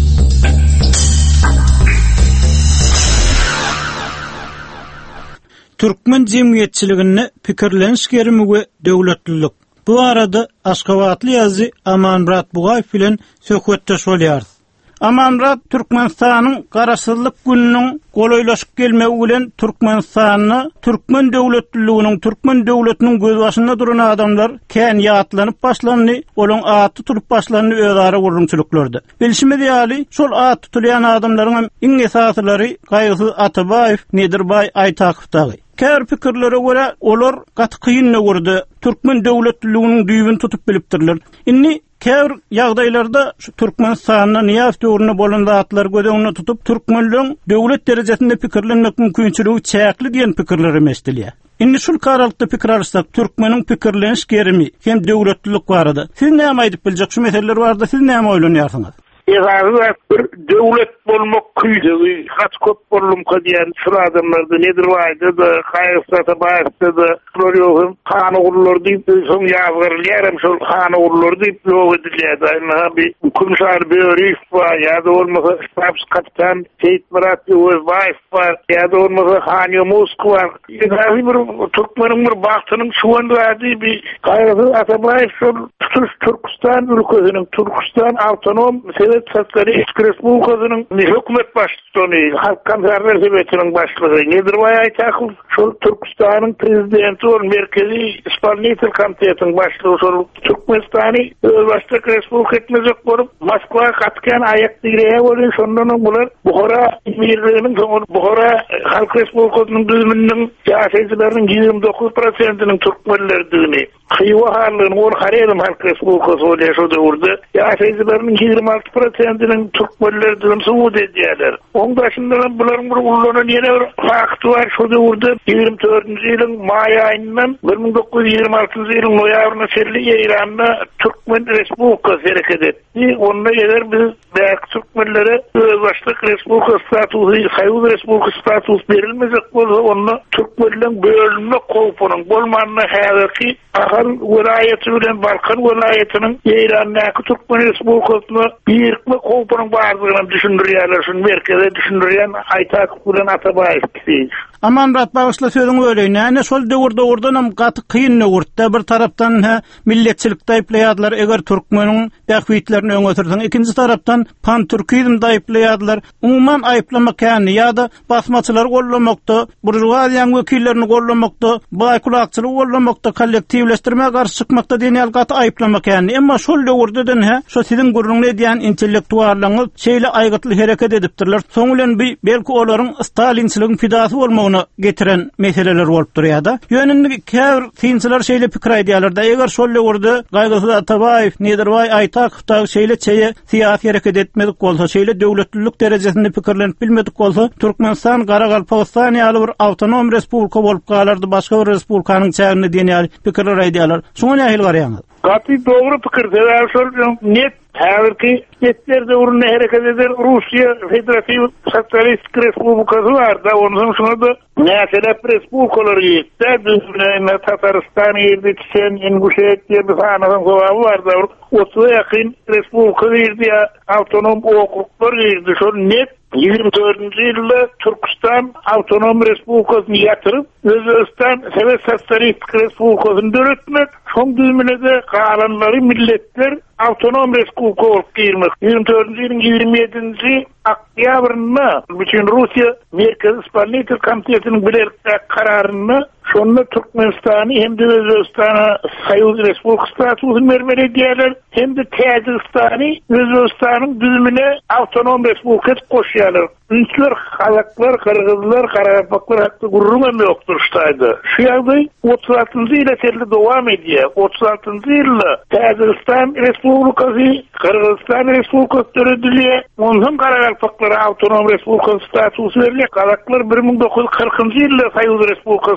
Speaker 10: Türkmen jemgyýetçiligini pikirleniş gerimi we döwletlilik. Bu arada Aşgabatly ýazy Amanmurat Bugaýew bilen söhbetdeş bolýar. Amanmurat Türkmenistanyň garaşsyzlyk gününiň golaýlaşyp gelmegi bilen Türkmenistanyny Türkmen döwletliliginiň, Türkmen döwletiniň göz başynda duran adamlar kän ýatlanyp başlandy, olaň aty tutup başlandy özara gurrunçylyklardy. Bilşime diýäli, şol aty tutulýan adamlaryň iň esaslary Gaýgy Atabaýew, Nedirbay Aýtakow. Kär pikirlere göre olar gaty kıyynna gördi. Türkmen döwletliliginiň düýbini tutup bilipdirler. Inni kär ýagdaýlarda Türkmenistanyň ýaf döwrüne bolan zatlar gödeňine tutup türkmenligiň döwlet derejesinde pikirlenmek mümkinçiligi çäkli diýen pikirler emesdilýär. Inni şol karalykda pikir alsak, türkmeniň pikirleniş gerimi hem döwletlilik barada. Siz näme aýdyp biljek şu meseleler barada siz näme oýlanýarsyňyz?
Speaker 7: Eğer bir devlet bolmak kuydu, kaç köp bollum kadiyen şu adamlarda nedir vaydı da, kayıfsata bayıfta da, Floryoğun kanı urulur deyip, son yazgırlayaram şol kanı urulur deyip, yok ediliydi. Aynı bir kumşar bir örüf var, ya da olmasa Stabs Kapitan Seyit Murat Özbayef var, ya da olmasa Hanyo Mosk var. Eğer bir Türkmenin bir baktının şu anda bir kayıfı Atabayef şol Türkistan ülkesinin, Türkistan Autonom Devlet Satları Eski Respublikasının hükümet başlığı, Halk Kanserler Sebeti'nin başlığı, Nedirbay Aýtakow, şol Türkistan'ın prezidenti ol, Merkezi İspanyol Komiteti'nin başlığı, şol Türkmenistan'ı başlık Respublik etmezek bolup, Moskva katken ayak direye bolýan, şondan bular Buhara emirlerinin, Buhara Halk Respublikasının düzümünün siyasetçilerinin ýygrimi dokuz prosentinin Türkmenlerdiğini, Xywa harlygyny or harelim Halk Respublikasy bolýar şo döwürde, siyasetçilerinin ýygrimi alty prosentinin Türkmenlerdiğini subut edýärler. Oň başyndan bularyň bir ullanan ýene bir fakty bar şo döwürde ýygrimi dördünji ýylyň maý aýyndan bir ming dokuz ýuz ýygrimi altynjy ýylyň noýabryna çerli Eýranda Türkmen Respublikasy hereket etdi. Onda ýeler biz bäk Türkmenlere özbaşlyk Respublika statusy, Haýwy Respublika statusy berilmezek bolsa, onu Türkmenliň bölünme gowpunyň bolmanyna häzirki Ahal vilayeti bilen Balkan vilayetiniň Eýrandaky Türkmen Respublikasyna birikme gowpunyň bardygyny düşündirýärler, şunu merkeze düşündirýän Aýtakow bilen Atabaýew.
Speaker 10: Amanmurat bagysla sözüň öýleýin. Näme şol döwürde ordanam gaty kıyyn nöwürtde bir tarapdan ha milletçilikde aýplaýarlar, eger türkmeniň tähwitlerini öňe sürseň, ikinji tarapdan pan-türkizm aýplaýarlar. Umumyň aýplamak ýani ýa-da basmaçylar gollamakda, burjuwaziýaň wekillerini gollamakda, baýkulakçylyk gollamakda, kollektiwleşdirmäge garşy çykmakda diýen gaty aýplamak ýani. Emma şol döwürden ha şo siziň gurrunly diýen intellektuallaryň şeýle aýgytly hereket edipdirler. Soň bilen belki olaryň Stalinçiligiň fidasy bolmagyny getiren meseleler bolup durýar-da. Ýönünde kär tinçiler şeýle pikir aýdýarlar da, eger şol döwürde Gaýgy Atabaýew, Nedirbay Aýtakow da şeýle çeýe siýasy hereket etmedik bolsa, şeýle döwletlilik derejesinde pikirlenip bilmedik bolsa, Türkmenistan Garagalpakstan ýaly bir autonom respublika bolup galardy, başga bir respublikanyň çägine diýen pikirler aýdýarlar. Şoňa nähil garýaňyz?
Speaker 7: Gaty dogry pikir, şol net häzirki netlerde urunna hereket eder Russiya Federativ Sotsialistik Respublikasy bar da, onuň şuna da näsele respublikalar ýetdi. Düzüne Tataristan ýerde Çeçen, Ingusetiýa bir sanadan sowaby bar da, otuz ýakyn respublika ýerde autonom okruglar ýerde. Şol net ýygrimi dördünji ýylda Türkistan Autonom Respublikasyny ýatyryp, Özbekistan Sovet Sotsialistik Respublikasyny döretmek, şoň düzümine de galanlary milletler autonom respublika bolup girmek. ýygrimi dördünji ýylyň ýygrimi ýedinji oktýabrynda bütün Russiya Merkezi İspanyol Komitetiniň bilerlikde kararyny şonda Türkmenistany hem de Özbekistana Haýwy Respublika statusyny bermeli diýerler, hem de Täjikistany Özbekistanyň düzümine autonom respublika goşýarlar. Üçler halaklar, Kırgızlar, Karabaklar hakkı gururun hem yoktur ştaydı. Şu ýagdaý otuz altıncı ýyla terli dowam edýär. otuz altıncı ýylda Täjikistan Respublikasy, Kırgızstan Respublikasy töredilýär. Ondan Karabaklara autonom respublika statusy berilýär. Halaklar bir ming dokuz yüz kırkıncı ýylda Haýwy Respublika statusy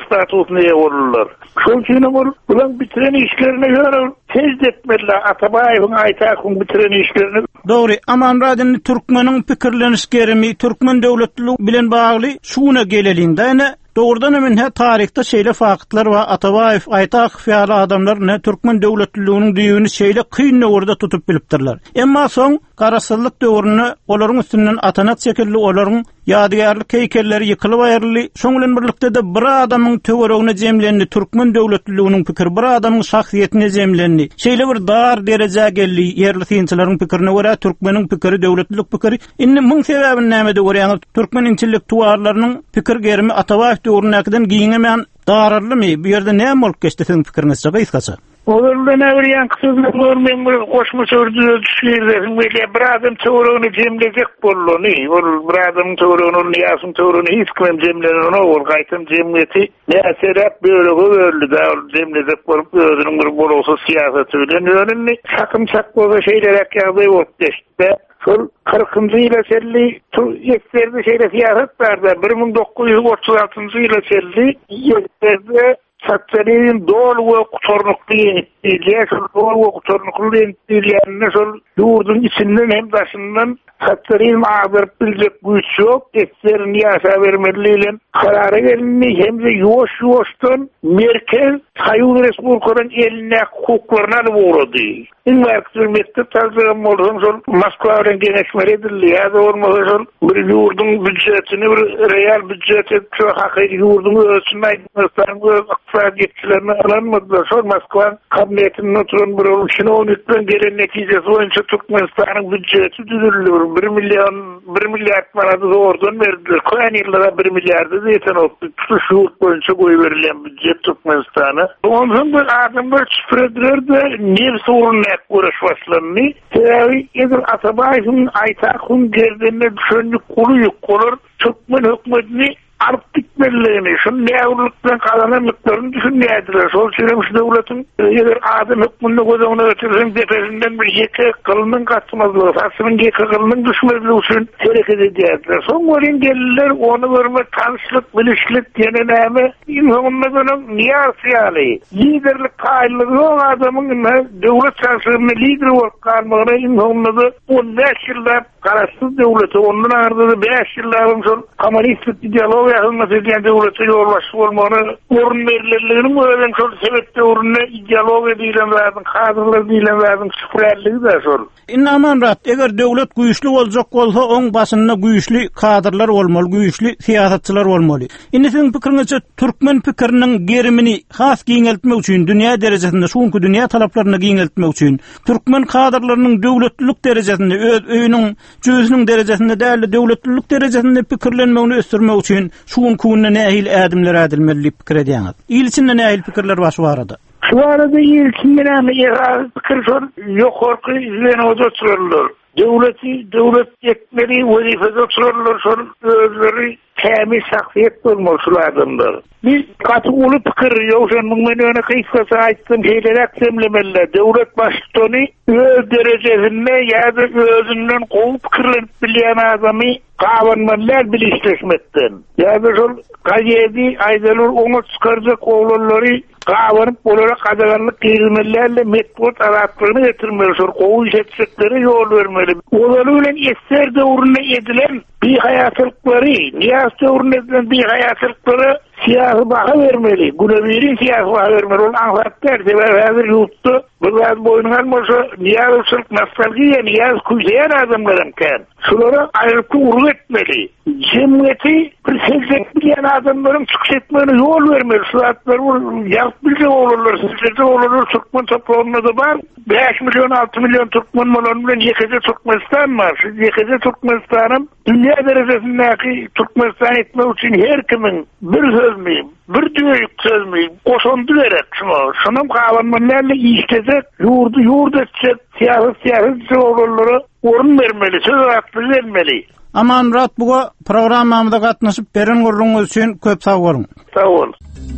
Speaker 7: ne olurlar. Şol üçin ol bulan bitiren işlerine göre tez etmeli. Atabayev'in Aytak'ın bitiren işlerini.
Speaker 10: Doğru. Aman radini Türkmenin pikirleniş gerimi, Türkmen devletliliği bilen bağlı şuna geleliğinde yani doğrudan emin he tarihte şeyle fakitler ve Atabayev, Aytak fiyali adamlar ne Türkmen devletliliğinin düğünü şeyle kıyınla orada tutup biliptirler. Emma son karasıllık dövrünü oların üstünden atanat şekilli oların yadigarlık heykelleri yıkılıp ayarlı. Şoňulen birlikde de bir adamın töweregine jemlenni, Türkmen devletliliğinin pikir, bir adamın şahsiyetine jemlenni. Şeyle bir dar derece gelli yerli synçylaryň pikirine görä Türkmenin pikiri, devletlilik pikiri. Inni muň sebäbini näme de görýär? Türkmen intellektuallarynyň pikir gerimi Atabayev döwründen giňemeýän dararlymy? Bu ýerde näme bolup geçdi seň pikirinizçe gaýsaça?
Speaker 7: Olurda näwriýän kysy görmeň bir goşma sördüýe düşýärler. Böyle bir adam töweregine jemlejek bolýany. Ol bir adam töweregine ýasyn töweregine hiç kim jemlenýär, ol gaýtym jemgyýeti näserap böyle görüldi da jemlejek bolup özüniň bir bolsa siýasaty bilen öňünni çakymçak bolsa şeýlerek ýagdaý bolup geçdi. Şol kırkıncı ýyla selli ýetlerde şeýle siýasat barda bir miň dokuz ýüz otuz altynjy ýyla selli ýetlerde Satçalığın doğal ve kutornuklu yönettiğiyle, doğal ve kutornuklu yönettiğiyle, sol yurdun içinden hem taşından Satçalığın ağdırıp bilecek güç yok, etlerini yasa vermeliyle kararı verilmiş, hem de yoş yoştan merkez Sayın Respublika'nın eline hukuklarına da uğradı. İnmark hürmetli tazıgım olsun, sol Moskva'dan genişmer edildi, ya da olmasa sol bir yurdun bütçetini, bir real bütçeti, çok hakir yurdun ölçünü aydınlıklarını faaliyetçilerini alanmadılar. Sonra Moskva kabinetinin oturan bir oluşuna onluktan gelen neticesi boyunca Türkmenistan'ın bütçesi düzülüyor. Bir milyon, bir milyar manatı da oradan verdiler. Koyan yıllara bir milyarda zaten oldu. Şu yurt boyunca koyu verilen bütçe Türkmenistan'a. Ondan bir adamlar çıfırdılar da nefsi uğruna uğraşmaslarını. Tedavi edil Atabayev'in Aytak'ın gerdenine düşenli kulu yük olur. Türkmen hükümetini alıp gitmelilerini, şunun neavurluktan kazananlıklarını düşünmeyediler. Sol çilemiş devletin eğer adam hükmünü gözüne ötürsen tepesinden bir yeke kılının kaçmazlığı, sarsının yeke kılının düşmezliği için hareket ediyediler. Son golün gelirler, onu görme tanışlık, bilişlik deneneme, insanına dönüm niyasiyali. Liderlik kailliği o adamın devlet çalışırını lider olarak kalmağına insanına da on beş yıllar karasız devleti, ondan arada da beş yılların son komünistlik ideoloji yakınması edilen devleti yolbaşı olmanı, orun verilerlerinin öğren sol sebepte orununa ideoloji edilen verdin, kadırlar edilen verdin, süpürerliği de sol.
Speaker 10: İnnaman rahat, eğer devlet güýçli olacak olsa, on basınına güýçli kadırlar olmalı, güýçli siyasatçılar olmalı. İndi seň pikirinizçe Türkmen pikirinin gerimini has giňeltmek üçin, dünya derejesinde, şuňky dünya talaplarına giňeltmek üçin, Türkmen kadırlarının devletlilik derejesinde, öz öýüniň cüzünün derejesinde däli devletlilik derejesinde pikirlenmegini ösdürmek üçin şuň kunna nähil ädimler ädilmeli pikir edýäňiz. İl içinde nähil pikirler baş barada.
Speaker 7: Şu arada il içinde näme pikir şol ýokarky izlenen otururlar. Devleti, devlet yetmeli vazifede otururlar, şol özleri kämi şahsiyet bolmaly şu adamlar. Biz katı ulu pikir ýokşan men öňe kysgaça aýtdym, heýler aksemlemeli. Devlet başçyny öz derejesinde ýa-da özünden gowy pikirlenip bilýän adamy gawanmalar bilişleşmekden. Ýa-da şol gaýedy aýdalur oňa çykarjak oglary gawanyp olara kadaganlyk girilmelerle metbut aratlygyny getirmeli, şol gowy şetsekleri ýol bermeli. Olar bilen eser döwründe edilen bir hayatlıkları, niyaz döwründe edilen bir hayatlıkları siyasi baha vermeli. Günebirin siyasi baha vermeli. Onu anlatlar. Sebebi hazır yurttu. Bunlar boyunun almoşu niyaz usulk nostalgiya, niyaz kuysayan adamlarım kan. Şulara ayrıklı urgu etmeli. Cemiyeti bir sezek bilen adamların çıkış etmeni yol vermeli. Şu adlar yarıp bilecek olurlar, sizlerde olurlar. Türkmen toplumunda da var. beş milyon, altı milyon Türkmen malonuyla yekece Türkmenistan var. Siz yekece Türkmenistan'ın dünya derecesindeki Türkmenistan etmek için her kimin bir söz müyüm, bir düğüyük söz müyüm, koşondu verek şunu. Şunun kavanmanlarla işleyecek, yurdu yurdu edecek, siyasi siyasi olurları orun vermeli, söz hakkı vermeli.
Speaker 10: Aman Murat, bu programmamda katnaşıp berin gurrunuz için köp sağ olun.
Speaker 7: Sağ olun.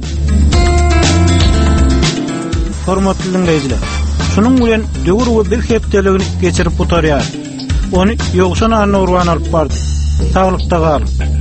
Speaker 10: Hormatly dinleyijiler, şunun bilen döwür we bir hepdeligini geçirip oturýar. Onu ýokşan arna urwan alyp bardy. Sağlykda galyň.